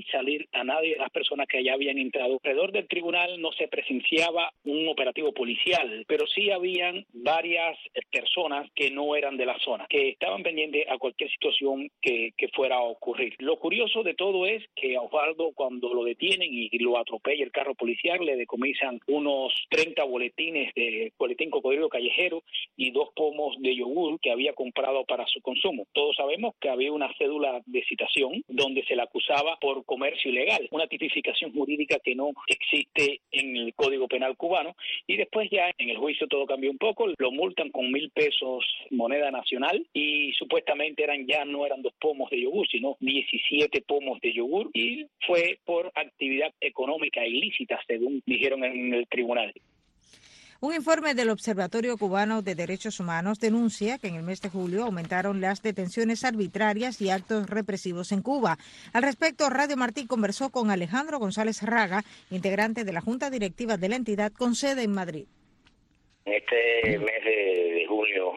salir a nadie de las personas que allá habían entrado. Alrededor del tribunal no se presenciaba un operativo policial, pero sí habían varias personas que no eran de la zona, que estaban pendientes a cualquier situación que fuera a ocurrir. Lo curioso de todo es que a Osvaldo, cuando lo detienen y lo atropella el carro policial, le decomisan unos 30 boletines de boletín cocodrilo callejero y 2 pomos de yogur que había comprado para su consumo. Todos sabemos que había una cédula de citación donde se le acusaba por comercio ilegal, una tipificación jurídica que no existe en el Código Penal cubano, y después ya en el juicio todo cambió un poco, lo multan con 1,000 pesos moneda nacional y supuestamente no eran 2 pomos de yogur, sino 17 pomos de yogur, y fue por actividad económica ilícita, según dijeron en el tribunal. Un informe del Observatorio Cubano de Derechos Humanos denuncia que en el mes de julio aumentaron las detenciones arbitrarias y actos represivos en Cuba. Al respecto, Radio Martí conversó con Alejandro González Raga, integrante de la Junta Directiva de la entidad con sede en Madrid. En este mes de junio,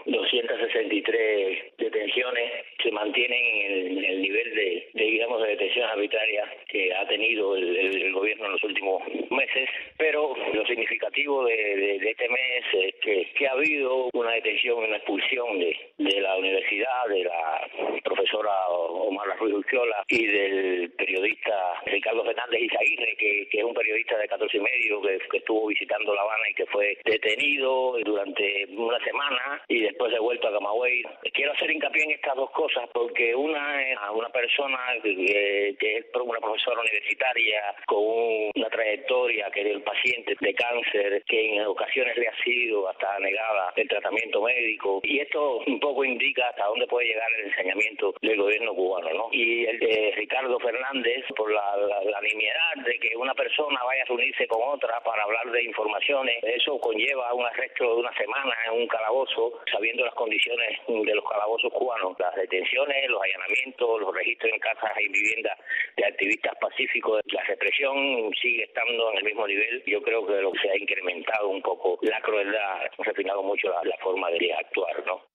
263 detenciones se mantienen en el nivel de detención arbitraria que ha tenido el gobierno en los últimos meses, pero lo significativo de este mes es que ha habido una detención y una expulsión de la universidad, de la profesora Omar Ruiz Urquiola y del periodista Ricardo Fernández Izaguirre, que es un periodista de 14 y medio que estuvo visitando La Habana y que fue detenido durante una semana y después devuelto a Camagüey. Quiero hacer hincapié en estas 2 cosas porque una es una persona que es una profesora universitaria con una trayectoria, que es el paciente de cáncer, que en ocasiones le ha sido hasta negada el tratamiento médico, y esto un poco indica hasta dónde puede llegar el ensañamiento del gobierno cubano, ¿no? Y el de Ricardo Fernández, por la nimiedad de que una persona vaya a reunirse con otra para hablar de informaciones, eso conlleva un arresto de una semana en un calabozo, sabiendo las condiciones de los calabozos cubanos, las detenciones, los allanamientos, los registros en casas y viviendas de activistas pacíficos. La represión sigue estando en el mismo nivel. Yo creo que se ha incrementado un poco la crueldad, ha refinado mucho la forma de actuar, ¿no?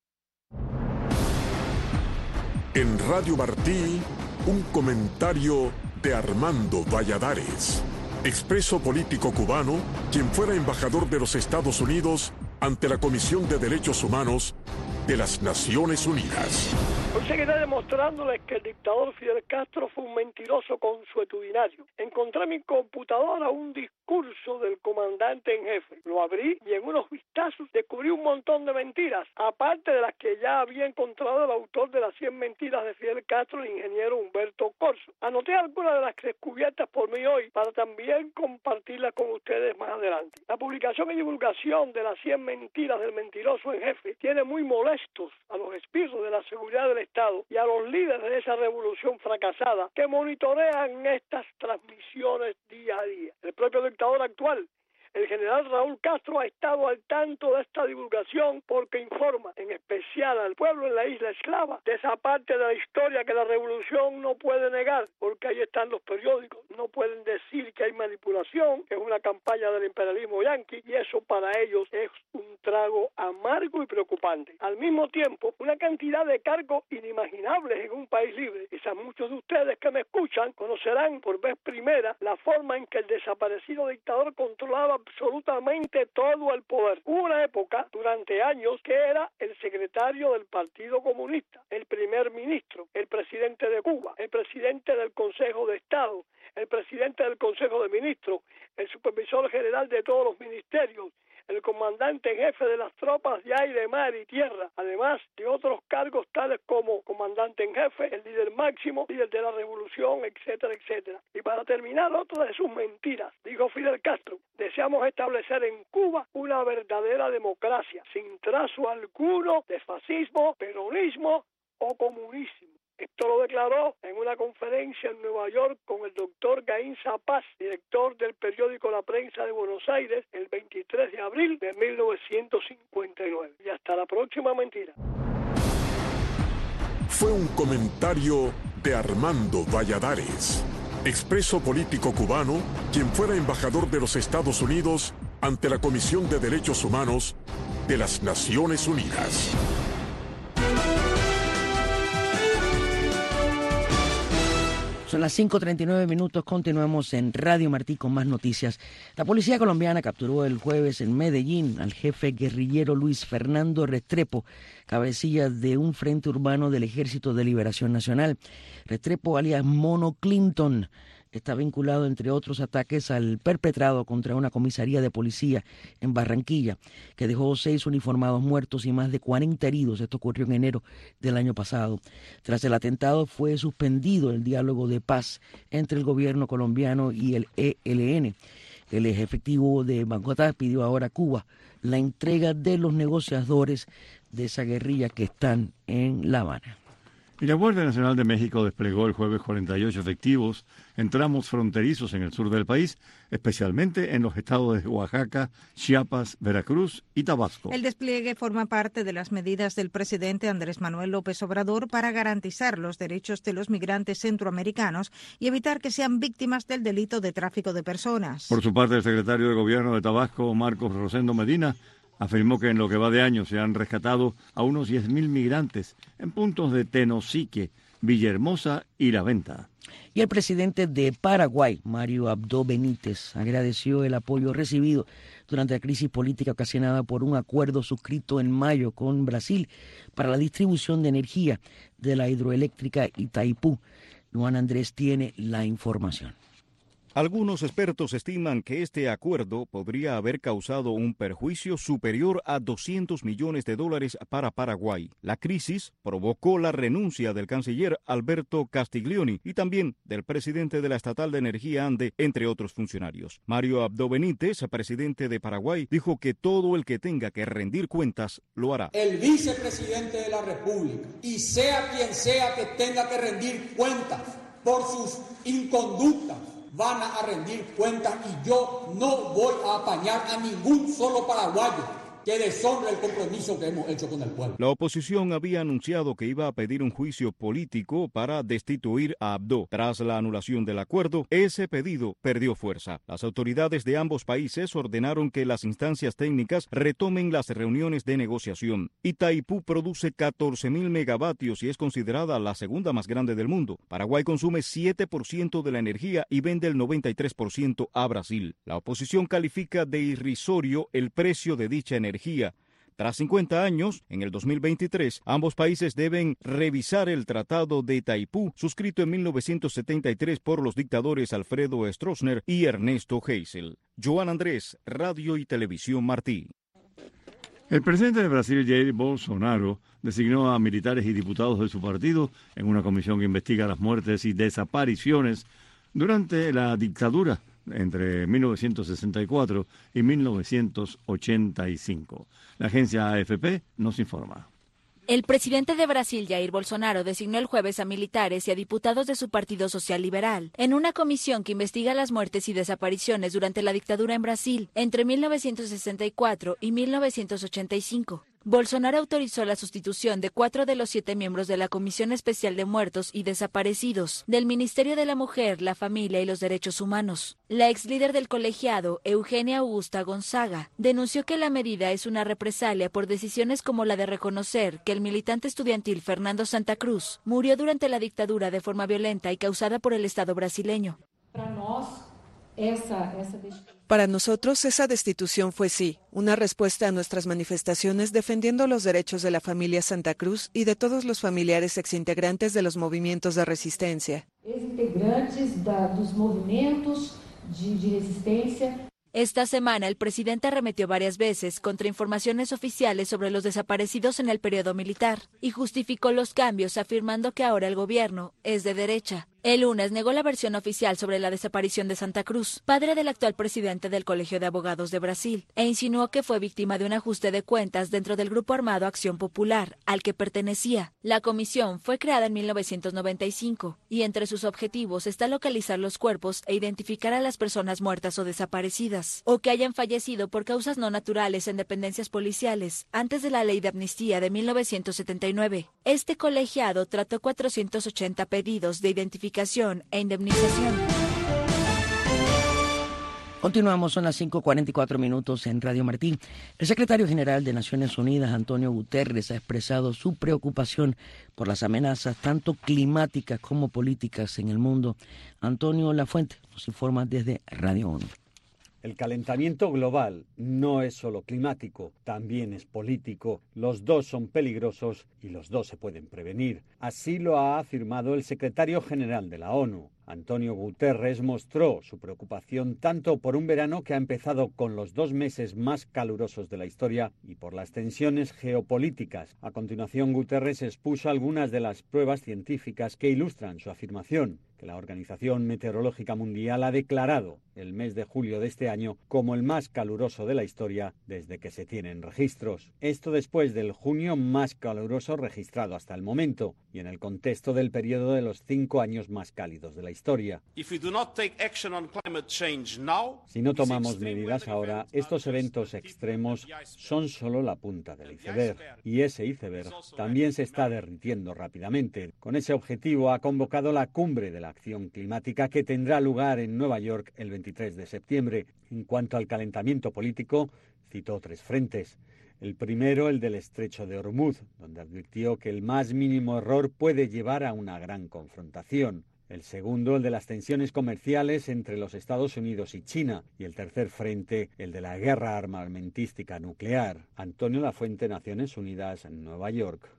En Radio Martí, un comentario de Armando Valladares, expreso político cubano, quien fuera embajador de los Estados Unidos ante la Comisión de Derechos Humanos de las Naciones Unidas. Hoy seguiré demostrándoles que el dictador Fidel Castro fue un mentiroso consuetudinario. Encontré en mi computadora un discurso del comandante en jefe. Lo abrí y en unos vistazos descubrí un montón de mentiras, aparte de las que ya había encontrado el autor de las 100 mentiras de Fidel Castro, el ingeniero Humberto Corso. Anoté algunas de las descubiertas por mí hoy para también compartirlas con ustedes más adelante. La publicación y divulgación de las 100 mentiras del mentiroso en jefe tiene muy molestos a los espíritus de la seguridad del Estado y a los líderes de esa revolución fracasada que monitorean estas transmisiones día a día. El propio dictador actual, el general Raúl Castro, ha estado al tanto de esta divulgación porque informa, en especial al pueblo en la isla esclava, de esa parte de la historia que la revolución no puede negar, porque ahí están los periódicos. No pueden decir que hay manipulación, que es una campaña del imperialismo yanqui, y eso para ellos es un trago amargo y preocupante. Al mismo tiempo, una cantidad de cargos inimaginables en un país libre. Quizás muchos de ustedes que me escuchan conocerán por vez primera la forma en que el desaparecido dictador controlaba absolutamente todo el poder. Hubo una época, durante años, que era el secretario del Partido Comunista, el primer ministro, el presidente de Cuba, el presidente del Consejo de Estado, el presidente del Consejo de Ministros, el supervisor general de todos los ministerios, el comandante en jefe de las tropas de aire, mar y tierra, además de otros cargos tales como comandante en jefe, el líder máximo, líder de la revolución, etcétera, etcétera. Y para terminar, otra de sus mentiras, dijo Fidel Castro: deseamos establecer en Cuba una verdadera democracia, sin trazo alguno de fascismo, peronismo o comunismo. Esto lo declaró en una conferencia en Nueva York con el doctor Gainza Paz, director del periódico La Prensa de Buenos Aires, el 23 de abril de 1959. Y hasta la próxima mentira. Fue un comentario de Armando Valladares, expreso político cubano, quien fuera embajador de los Estados Unidos ante la Comisión de Derechos Humanos de las Naciones Unidas. Son las 5:39 minutos, continuamos en Radio Martí con más noticias. La policía colombiana capturó el jueves en Medellín al jefe guerrillero Luis Fernando Restrepo, cabecilla de un frente urbano del Ejército de Liberación Nacional. Restrepo, alias Mono Clinton, está vinculado, entre otros ataques, al perpetrado contra una comisaría de policía en Barranquilla, que dejó 6 uniformados muertos y más de 40 heridos. Esto ocurrió en enero del año pasado. Tras el atentado fue suspendido el diálogo de paz entre el gobierno colombiano y el ELN. El eje efectivo de Bogotá pidió ahora a Cuba la entrega de los negociadores de esa guerrilla que están en La Habana. Y la Guardia Nacional de México desplegó el jueves 48 efectivos en tramos fronterizos en el sur del país, especialmente en los estados de Oaxaca, Chiapas, Veracruz y Tabasco. El despliegue forma parte de las medidas del presidente Andrés Manuel López Obrador para garantizar los derechos de los migrantes centroamericanos y evitar que sean víctimas del delito de tráfico de personas. Por su parte, el secretario de Gobierno de Tabasco, Marcos Rosendo Medina, afirmó que en lo que va de año se han rescatado a unos 10.000 migrantes en puntos de Tenosique, Villahermosa y La Venta. Y el presidente de Paraguay, Mario Abdo Benítez, agradeció el apoyo recibido durante la crisis política ocasionada por un acuerdo suscrito en mayo con Brasil para la distribución de energía de la hidroeléctrica Itaipú. Juan Andrés tiene la información. Algunos expertos estiman que este acuerdo podría haber causado un perjuicio superior a $200 millones para Paraguay. La crisis provocó la renuncia del canciller Alberto Castiglioni y también del presidente de la Estatal de Energía ANDE, entre otros funcionarios. Mario Abdo Benítez, presidente de Paraguay, dijo que todo el que tenga que rendir cuentas lo hará. El vicepresidente de la República, y sea quien sea que tenga que rendir cuentas por sus inconductas, van a rendir cuentas y yo no voy a apañar a ningún solo paraguayo que deshonre el compromiso que hemos hecho con el pueblo. La oposición había anunciado que iba a pedir un juicio político para destituir a Abdo. Tras la anulación del acuerdo, ese pedido perdió fuerza. Las autoridades de ambos países ordenaron que las instancias técnicas retomen las reuniones de negociación. Itaipú produce 14.000 megavatios y es considerada la segunda más grande del mundo. Paraguay consume 7% de la energía y vende el 93% a Brasil. La oposición califica de irrisorio el precio de dicha energía. Tras 50 años, en el 2023, ambos países deben revisar el Tratado de Itaipú, suscrito en 1973 por los dictadores Alfredo Stroessner y Ernesto Geisel. Joan Andrés, Radio y Televisión Martí. El presidente de Brasil, Jair Bolsonaro, designó a militares y diputados de su partido en una comisión que investiga las muertes y desapariciones durante la dictadura entre 1964 y 1985. La agencia AFP nos informa. El presidente de Brasil, Jair Bolsonaro, designó el jueves a militares y a diputados de su Partido Social Liberal en una comisión que investiga las muertes y desapariciones durante la dictadura en Brasil entre 1964 y 1985. Bolsonaro autorizó la sustitución de 4 de los 7 miembros de la Comisión Especial de Muertos y Desaparecidos del Ministerio de la Mujer, la Familia y los Derechos Humanos. La ex líder del colegiado, Eugenia Augusta Gonzaga, denunció que la medida es una represalia por decisiones como la de reconocer que el militante estudiantil Fernando Santa Cruz murió durante la dictadura de forma violenta y causada por el Estado brasileño. Para nosotros, esa destitución fue sí, una respuesta a nuestras manifestaciones defendiendo los derechos de la familia Santa Cruz y de todos los familiares exintegrantes de los movimientos de resistencia. Esta semana, el presidente arremetió varias veces contra informaciones oficiales sobre los desaparecidos en el periodo militar y justificó los cambios afirmando que ahora el gobierno es de derecha. El lunes negó la versión oficial sobre la desaparición de Santa Cruz, padre del actual presidente del Colegio de Abogados de Brasil, e insinuó que fue víctima de un ajuste de cuentas dentro del grupo armado Acción Popular, al que pertenecía. La comisión fue creada en 1995 y entre sus objetivos está localizar los cuerpos e identificar a las personas muertas o desaparecidas, o que hayan fallecido por causas no naturales en dependencias policiales antes de la Ley de Amnistía de 1979. Este colegiado trató 480 pedidos de identificación e indemnización. Continuamos, son las 5:44 minutos en Radio Martí. El secretario general de Naciones Unidas, Antonio Guterres, ha expresado su preocupación por las amenazas tanto climáticas como políticas en el mundo. Antonio Lafuente nos informa desde Radio ONU. El calentamiento global no es solo climático, también es político. Los dos son peligrosos y los dos se pueden prevenir. Así lo ha afirmado el secretario general de la ONU. Antonio Guterres mostró su preocupación tanto por un verano que ha empezado con los 2 meses más calurosos de la historia y por las tensiones geopolíticas. A continuación, Guterres expuso algunas de las pruebas científicas que ilustran su afirmación, que la Organización Meteorológica Mundial ha declarado el mes de julio de este año como el más caluroso de la historia desde que se tienen registros. Esto después del junio más caluroso registrado hasta el momento y en el contexto del periodo de los 5 años más cálidos de la historia. Si no tomamos medidas ahora, estos eventos extremos son solo la punta del iceberg. Y ese iceberg también se está derritiendo rápidamente. Con ese objetivo ha convocado la cumbre de la acción climática que tendrá lugar en Nueva York el 23 de septiembre. En cuanto al calentamiento político, citó 3 frentes. El primero, el del estrecho de Hormuz, donde advirtió que el más mínimo error puede llevar a una gran confrontación. El segundo, el de las tensiones comerciales entre los Estados Unidos y China. Y el tercer frente, el de la guerra armamentística nuclear. Antonio Lafuente, Naciones Unidas, en Nueva York.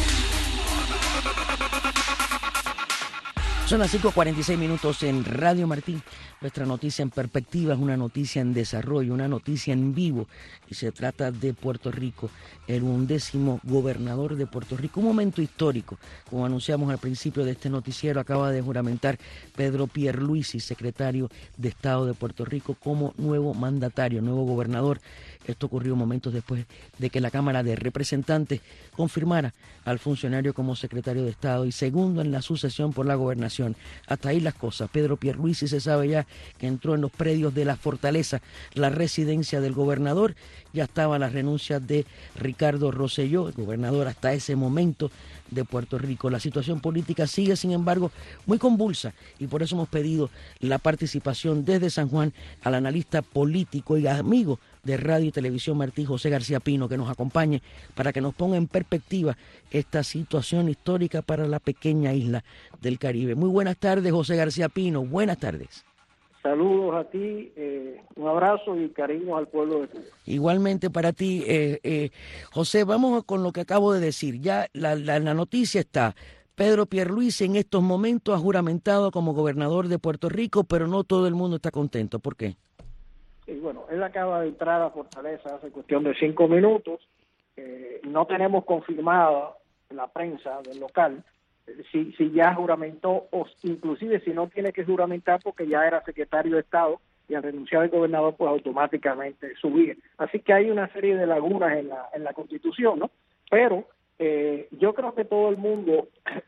Son las 5:46 minutos en Radio Martí. Nuestra noticia en perspectiva es una noticia en desarrollo, una noticia en vivo. Y se trata de Puerto Rico, el 11º gobernador de Puerto Rico. Un momento histórico. Como anunciamos al principio de este noticiero, acaba de juramentar Pedro Pierluisi, secretario de Estado de Puerto Rico, como nuevo mandatario, nuevo gobernador. Esto ocurrió momentos después de que la Cámara de Representantes confirmara al funcionario como secretario de Estado y segundo en la sucesión por la gobernación. Hasta ahí las cosas. Pedro Pierluisi se sabe ya que entró en los predios de la Fortaleza, la residencia del gobernador. Ya estaba la renuncia de Ricardo Rosselló, el gobernador hasta ese momento de Puerto Rico. La situación política sigue, sin embargo, muy convulsa y por eso hemos pedido la participación desde San Juan al analista político y amigo de Radio y Televisión Martí, José García Pino, que nos acompañe para que nos ponga en perspectiva esta situación histórica para la pequeña isla del Caribe. Muy buenas tardes, José García Pino. Buenas tardes. Saludos a ti, un abrazo y cariño al pueblo de Cuba. Igualmente para ti, José, vamos con lo que acabo de decir. Ya la noticia está. Pedro Pierluisi en estos momentos ha juramentado como gobernador de Puerto Rico, pero no todo el mundo está contento. ¿Por qué? Sí, bueno, él acaba de entrar a Fortaleza hace cuestión de 5 minutos. No tenemos confirmada en la prensa del local si ya juramentó o inclusive si no tiene que juramentar porque ya era secretario de Estado y al renunciar el gobernador pues automáticamente subía. Así que hay una serie de lagunas en la Constitución, ¿no? Pero yo creo que todo el mundo,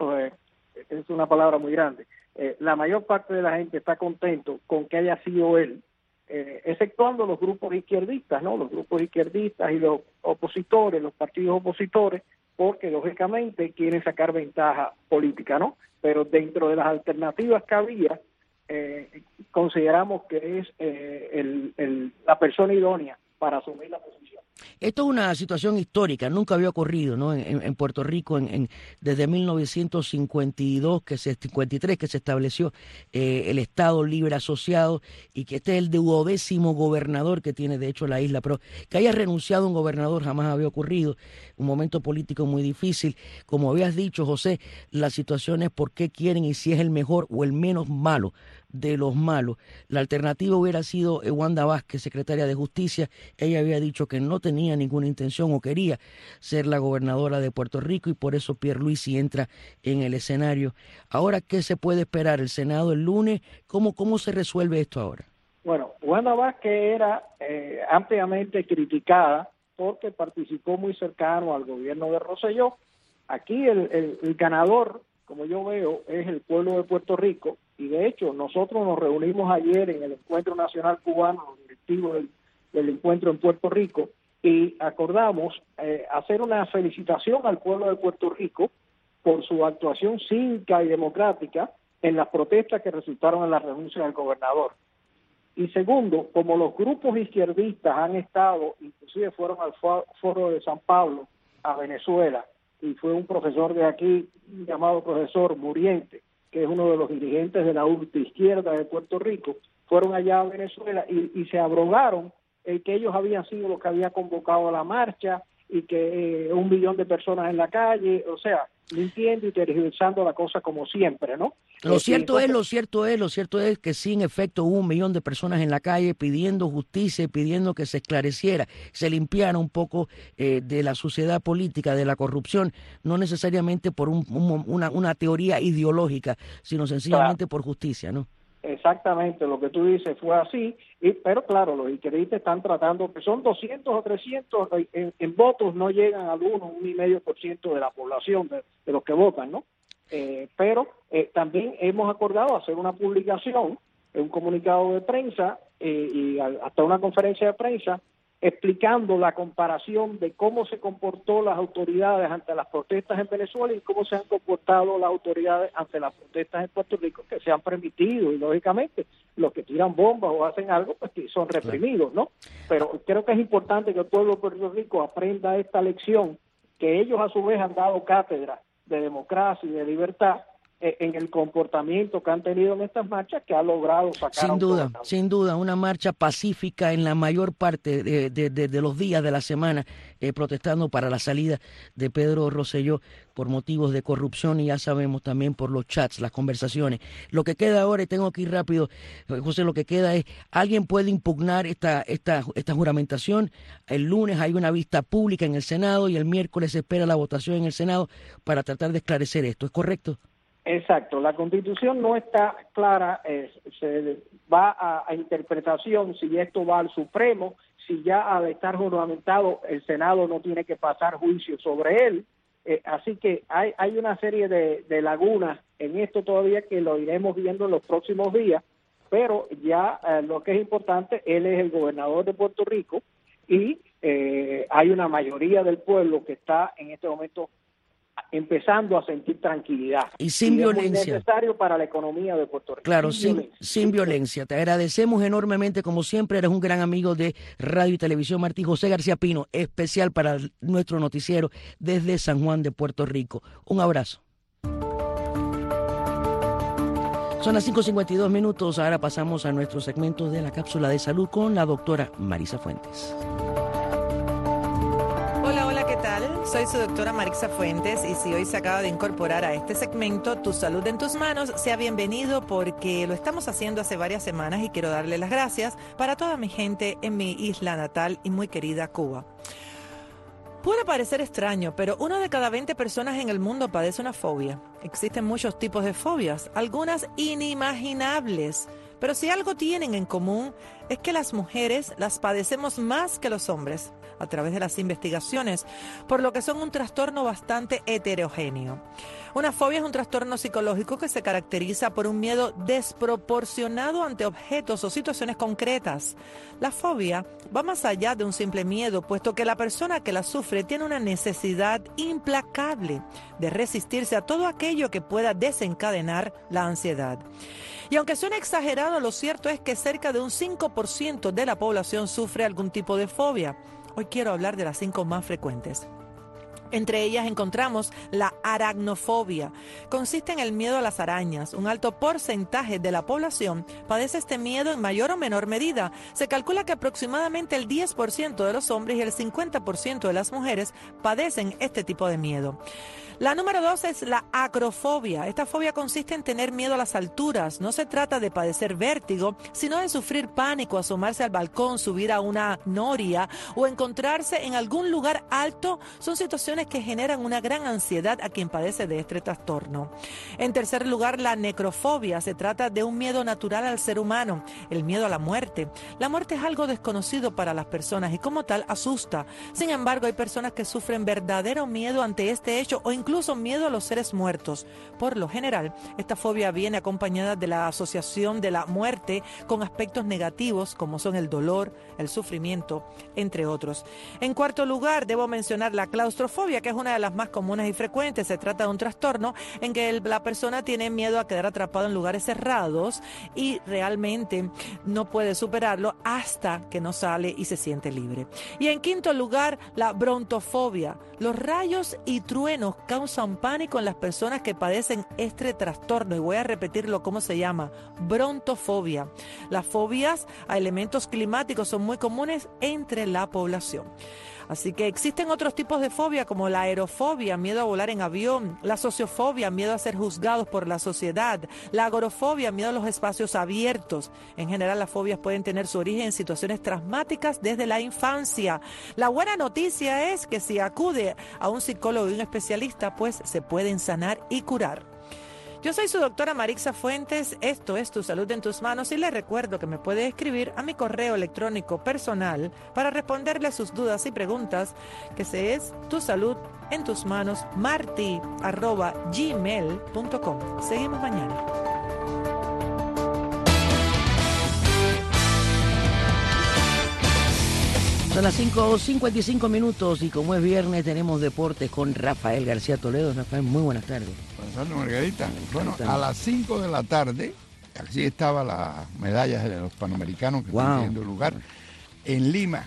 es una palabra muy grande, la mayor parte de la gente está contento con que haya sido él, exceptuando los grupos izquierdistas, ¿no? Los grupos izquierdistas y los opositores, los partidos opositores, porque lógicamente quieren sacar ventaja política, ¿no? Pero dentro de las alternativas que había, consideramos que es la persona idónea para asumir la posición. Esto es una situación histórica, nunca había ocurrido, ¿no? En Puerto Rico desde 1952, 53 que se estableció el Estado Libre Asociado y que este es el 12º gobernador que tiene de hecho la isla, pero que haya renunciado un gobernador jamás había ocurrido, un momento político muy difícil. Como habías dicho, José, la situación es por qué quieren y si es el mejor o el menos malo de los malos. La alternativa hubiera sido Wanda Vázquez, secretaria de Justicia. Ella había dicho que no tenía ninguna intención o quería ser la gobernadora de Puerto Rico y por eso Pierluisi entra en el escenario. Ahora, ¿qué se puede esperar? ¿El Senado el lunes? ¿Cómo se resuelve esto ahora? Bueno, Wanda Vázquez era ampliamente criticada porque participó muy cercano al gobierno de Rosselló. Aquí el ganador, como yo veo, es el pueblo de Puerto Rico. Y de hecho, nosotros nos reunimos ayer en el Encuentro Nacional Cubano, los directivos del encuentro en Puerto Rico, y acordamos hacer una felicitación al pueblo de Puerto Rico por su actuación cívica y democrática en las protestas que resultaron en la renuncia del gobernador. Y segundo, como los grupos izquierdistas han estado, inclusive fueron al Foro de San Pablo, a Venezuela, y fue un profesor de aquí, llamado profesor Muriente, que es uno de los dirigentes de la ultraizquierda de Puerto Rico, fueron allá a Venezuela y se abrogaron que ellos habían sido los que habían convocado a la marcha y que 1 millón de personas en la calle, o sea, mintiendo y tergiversando la cosa como siempre, ¿no? Lo cierto es que sí, en efecto, hubo 1 millón de personas en la calle pidiendo justicia y pidiendo que se esclareciera, se limpiara un poco de la suciedad política, de la corrupción, no necesariamente por una teoría ideológica, sino sencillamente por justicia, ¿no? Exactamente, lo que tú dices fue así, pero claro, los izquierdistas están tratando, que son 200 o 300, en votos no llegan al 1,5% de la población, de los que votan, ¿no? Pero también hemos acordado hacer una publicación, un comunicado de prensa y hasta una conferencia de prensa, explicando la comparación de cómo se comportó las autoridades ante las protestas en Venezuela y cómo se han comportado las autoridades ante las protestas en Puerto Rico, que se han permitido, y lógicamente los que tiran bombas o hacen algo, pues son reprimidos, ¿no? Pero creo que es importante que el pueblo de Puerto Rico aprenda esta lección, que ellos a su vez han dado cátedra de democracia y de libertad en el comportamiento que han tenido en estas marchas, que ha logrado sacar sin duda, una marcha pacífica en la mayor parte de los días de la semana, protestando para la salida de Pedro Rosselló por motivos de corrupción y ya sabemos también por los chats, las conversaciones. Lo que queda ahora, y tengo que ir rápido, José, lo que queda es, alguien puede impugnar esta juramentación. El lunes hay una vista pública en el Senado y el miércoles se espera la votación en el Senado para tratar de esclarecer esto, ¿es correcto? Exacto, la Constitución no está clara, se va a interpretación si esto va al Supremo, si ya al estar juramentado el Senado no tiene que pasar juicio sobre él, así que hay una serie de lagunas en esto todavía que lo iremos viendo en los próximos días, pero ya lo que es importante, él es el gobernador de Puerto Rico y hay una mayoría del pueblo que está en este momento empezando a sentir tranquilidad. Y sin violencia. Es muy necesario para la economía de Puerto Rico. Claro, sin violencia. Te agradecemos enormemente, como siempre, eres un gran amigo de Radio y Televisión Martí. José García Pino, especial para nuestro noticiero desde San Juan de Puerto Rico. Un abrazo. Son las 5:52, ahora pasamos a nuestro segmento de la cápsula de salud con la doctora Marisa Fuentes. Soy su doctora Marisa Fuentes y si hoy se acaba de incorporar a este segmento, Tu Salud en Tus Manos, sea bienvenido porque lo estamos haciendo hace varias semanas y quiero darle las gracias para toda mi gente en mi isla natal y muy querida Cuba. Puede parecer extraño, pero 1 de cada 20 personas en el mundo padece una fobia. Existen muchos tipos de fobias, algunas inimaginables. Pero si algo tienen en común es que las mujeres las padecemos más que los hombres a través de las investigaciones, por lo que son un trastorno bastante heterogéneo. Una fobia es un trastorno psicológico que se caracteriza por un miedo desproporcionado ante objetos o situaciones concretas. La fobia va más allá de un simple miedo, puesto que la persona que la sufre tiene una necesidad implacable de resistirse a todo aquello que pueda desencadenar la ansiedad. Y aunque suene exagerado, lo cierto es que cerca de un 5% de la población sufre algún tipo de fobia. Hoy quiero hablar de las 5 más frecuentes. Entre ellas encontramos la aracnofobia. Consiste en el miedo a las arañas. Un alto porcentaje de la población padece este miedo en mayor o menor medida. Se calcula que aproximadamente el 10% de los hombres y el 50% de las mujeres padecen este tipo de miedo. La número 2 es la acrofobia. Esta fobia consiste en tener miedo a las alturas. No se trata de padecer vértigo, sino de sufrir pánico, asomarse al balcón, subir a una noria o encontrarse en algún lugar alto. Son situaciones que generan una gran ansiedad a quien padece de este trastorno. En tercer lugar, la necrofobia. Se trata de un miedo natural al ser humano, el miedo a la muerte. La muerte es algo desconocido para las personas y como tal asusta. Sin embargo, hay personas que sufren verdadero miedo ante este hecho o incluso miedo a los seres muertos. Por lo general, esta fobia viene acompañada de la asociación de la muerte con aspectos negativos como son el dolor, el sufrimiento, entre otros. En cuarto lugar, debo mencionar la claustrofobia. agorafobia, que es una de las más comunes y frecuentes. Se trata de un trastorno en que la persona tiene miedo a quedar atrapado en lugares cerrados y realmente no puede superarlo hasta que no sale y se siente libre. Y en quinto lugar, la brontofobia. Los rayos y truenos causan pánico en las personas que padecen este trastorno, y voy a repetirlo cómo se llama: brontofobia. Las fobias a elementos climáticos son muy comunes entre la población. Así que existen otros tipos de fobia, como la aerofobia, miedo a volar en avión; la sociofobia, miedo a ser juzgados por la sociedad; la agorafobia, miedo a los espacios abiertos. En general, las fobias pueden tener su origen en situaciones traumáticas desde la infancia. La buena noticia es que si acude a un psicólogo y un especialista, pues se pueden sanar y curar. Yo soy su doctora Marixa Fuentes, esto es Tu Salud en Tus Manos, y les recuerdo que me puede escribir a mi correo electrónico personal para responderle sus dudas y preguntas, que es tusaludentosmanosmarti@gmail.com. Seguimos mañana. Son las 5:55 y como es viernes tenemos deportes con Rafael García Toledo. Rafael, muy buenas tardes. Buenas tardes, Margarita. Bueno, a las 5 de la tarde, así estaban las medallas de los Panamericanos que están teniendo lugar en Lima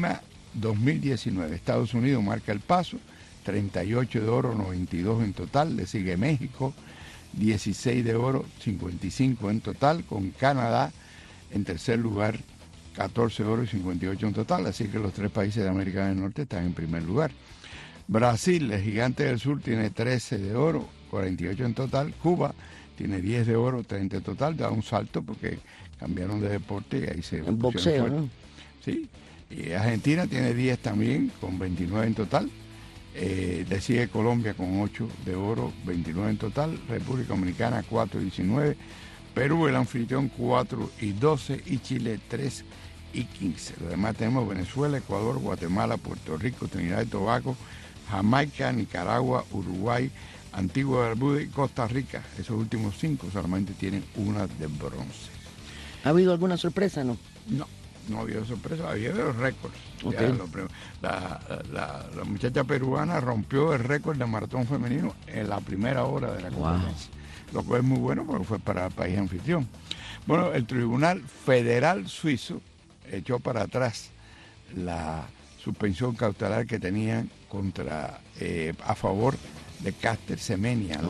2019. Estados Unidos marca el paso, 38 de oro, 92 en total. Le sigue México, 16 de oro, 55 en total, con Canadá en tercer lugar, 14 de oro y 58 en total, así que los tres países de América del Norte están en primer lugar. Brasil, el gigante del sur, tiene 13 de oro, 48 en total. Cuba tiene 10 de oro, 30 en total. Da un salto porque cambiaron de deporte y ahí se... En boxeo, ¿no? Sí. Y Argentina tiene 10 también, con 29 en total. Le sigue Colombia con 8 de oro, 29 en total. República Dominicana 4 y 19. Perú, el anfitrión, 4 y 12. Y Chile 3 y 15. Lo demás tenemos Venezuela, Ecuador, Guatemala, Puerto Rico, Trinidad y Tobago, Jamaica, Nicaragua, Uruguay, Antigua y Barbuda y Costa Rica. Esos últimos 5 solamente tienen una de bronce. ¿Ha habido alguna sorpresa, no? No ha habido sorpresa, había los récords. Okay. La muchacha peruana rompió el récord de maratón femenino en la primera hora de la competencia. Lo cual es muy bueno porque fue para el país anfitrión. Bueno, el Tribunal Federal Suizo echó para atrás la suspensión cautelar que tenían a favor de Caster Semenya,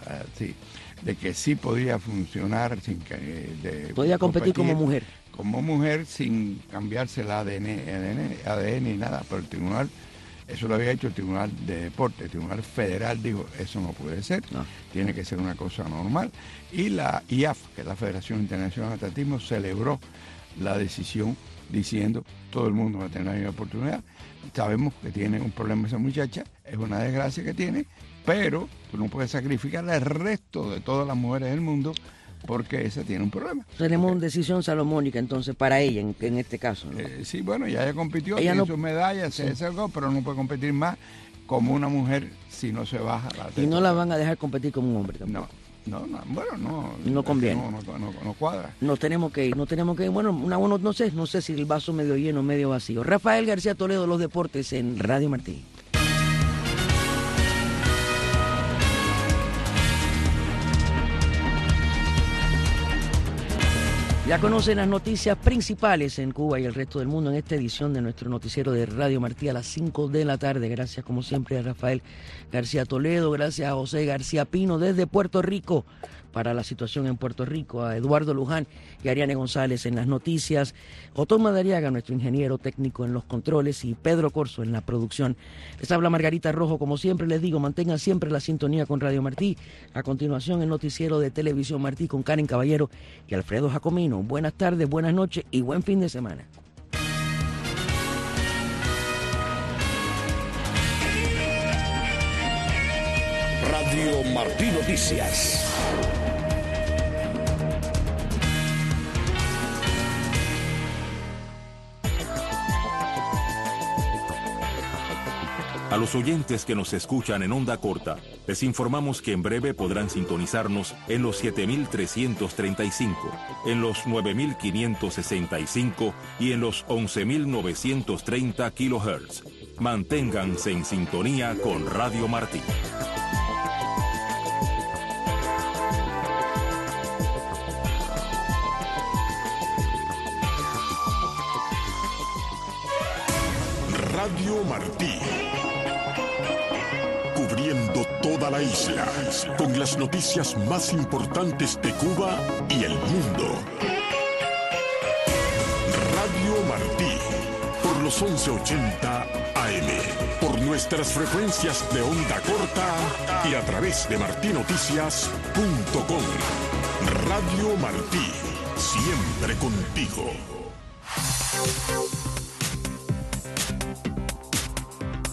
de que sí podía funcionar sin podía competir como mujer sin cambiarse el ADN y nada, pero el tribunal, eso lo había hecho el Tribunal de Deporte. El Tribunal Federal dijo, eso no puede ser, tiene que ser una cosa normal. Y la IAF, que es la Federación Internacional de Atletismo, celebró la decisión diciendo, todo el mundo va a tener la misma oportunidad. Sabemos que tiene un problema esa muchacha, es una desgracia que tiene, pero tú no puedes sacrificar al resto de todas las mujeres del mundo porque esa tiene un problema. Tenemos una decisión salomónica entonces para ella en este caso, ¿no? Sí, bueno, ya ella compitió, tiene sus medallas, se sacó, pero no puede competir más como una mujer si no se baja la teta. Y no la van a dejar competir como un hombre tampoco. No conviene. No cuadra. Nos tenemos que ir. Bueno, no sé si el vaso medio lleno o medio vacío. Rafael García Toledo, los deportes en Radio Martí. Ya conocen las noticias principales en Cuba y el resto del mundo en esta edición de nuestro noticiero de Radio Martí a las 5 de la tarde. Gracias como siempre a Rafael García Toledo, gracias a José García Pino desde Puerto Rico para la situación en Puerto Rico, a Eduardo Luján y Ariane González en las noticias, Otón Madariaga, nuestro ingeniero técnico en los controles, y Pedro Corso en la producción. Les habla Margarita Rojo, como siempre les digo, mantengan siempre la sintonía con Radio Martí. A continuación el noticiero de Televisión Martí con Karen Caballero y Alfredo Jacomino. Buenas tardes, buenas noches y buen fin de semana. Radio Martí Noticias. A los oyentes que nos escuchan en onda corta, les informamos que en breve podrán sintonizarnos en los 7.335, en los 9.565 y en los 11.930 kHz. Manténganse en sintonía con Radio Martí. Radio Martí. Cubriendo toda la isla con las noticias más importantes de Cuba y el mundo. Radio Martí. Por los 1180 AM. Por nuestras frecuencias de onda corta y a través de martinoticias.com. Radio Martí. Siempre contigo.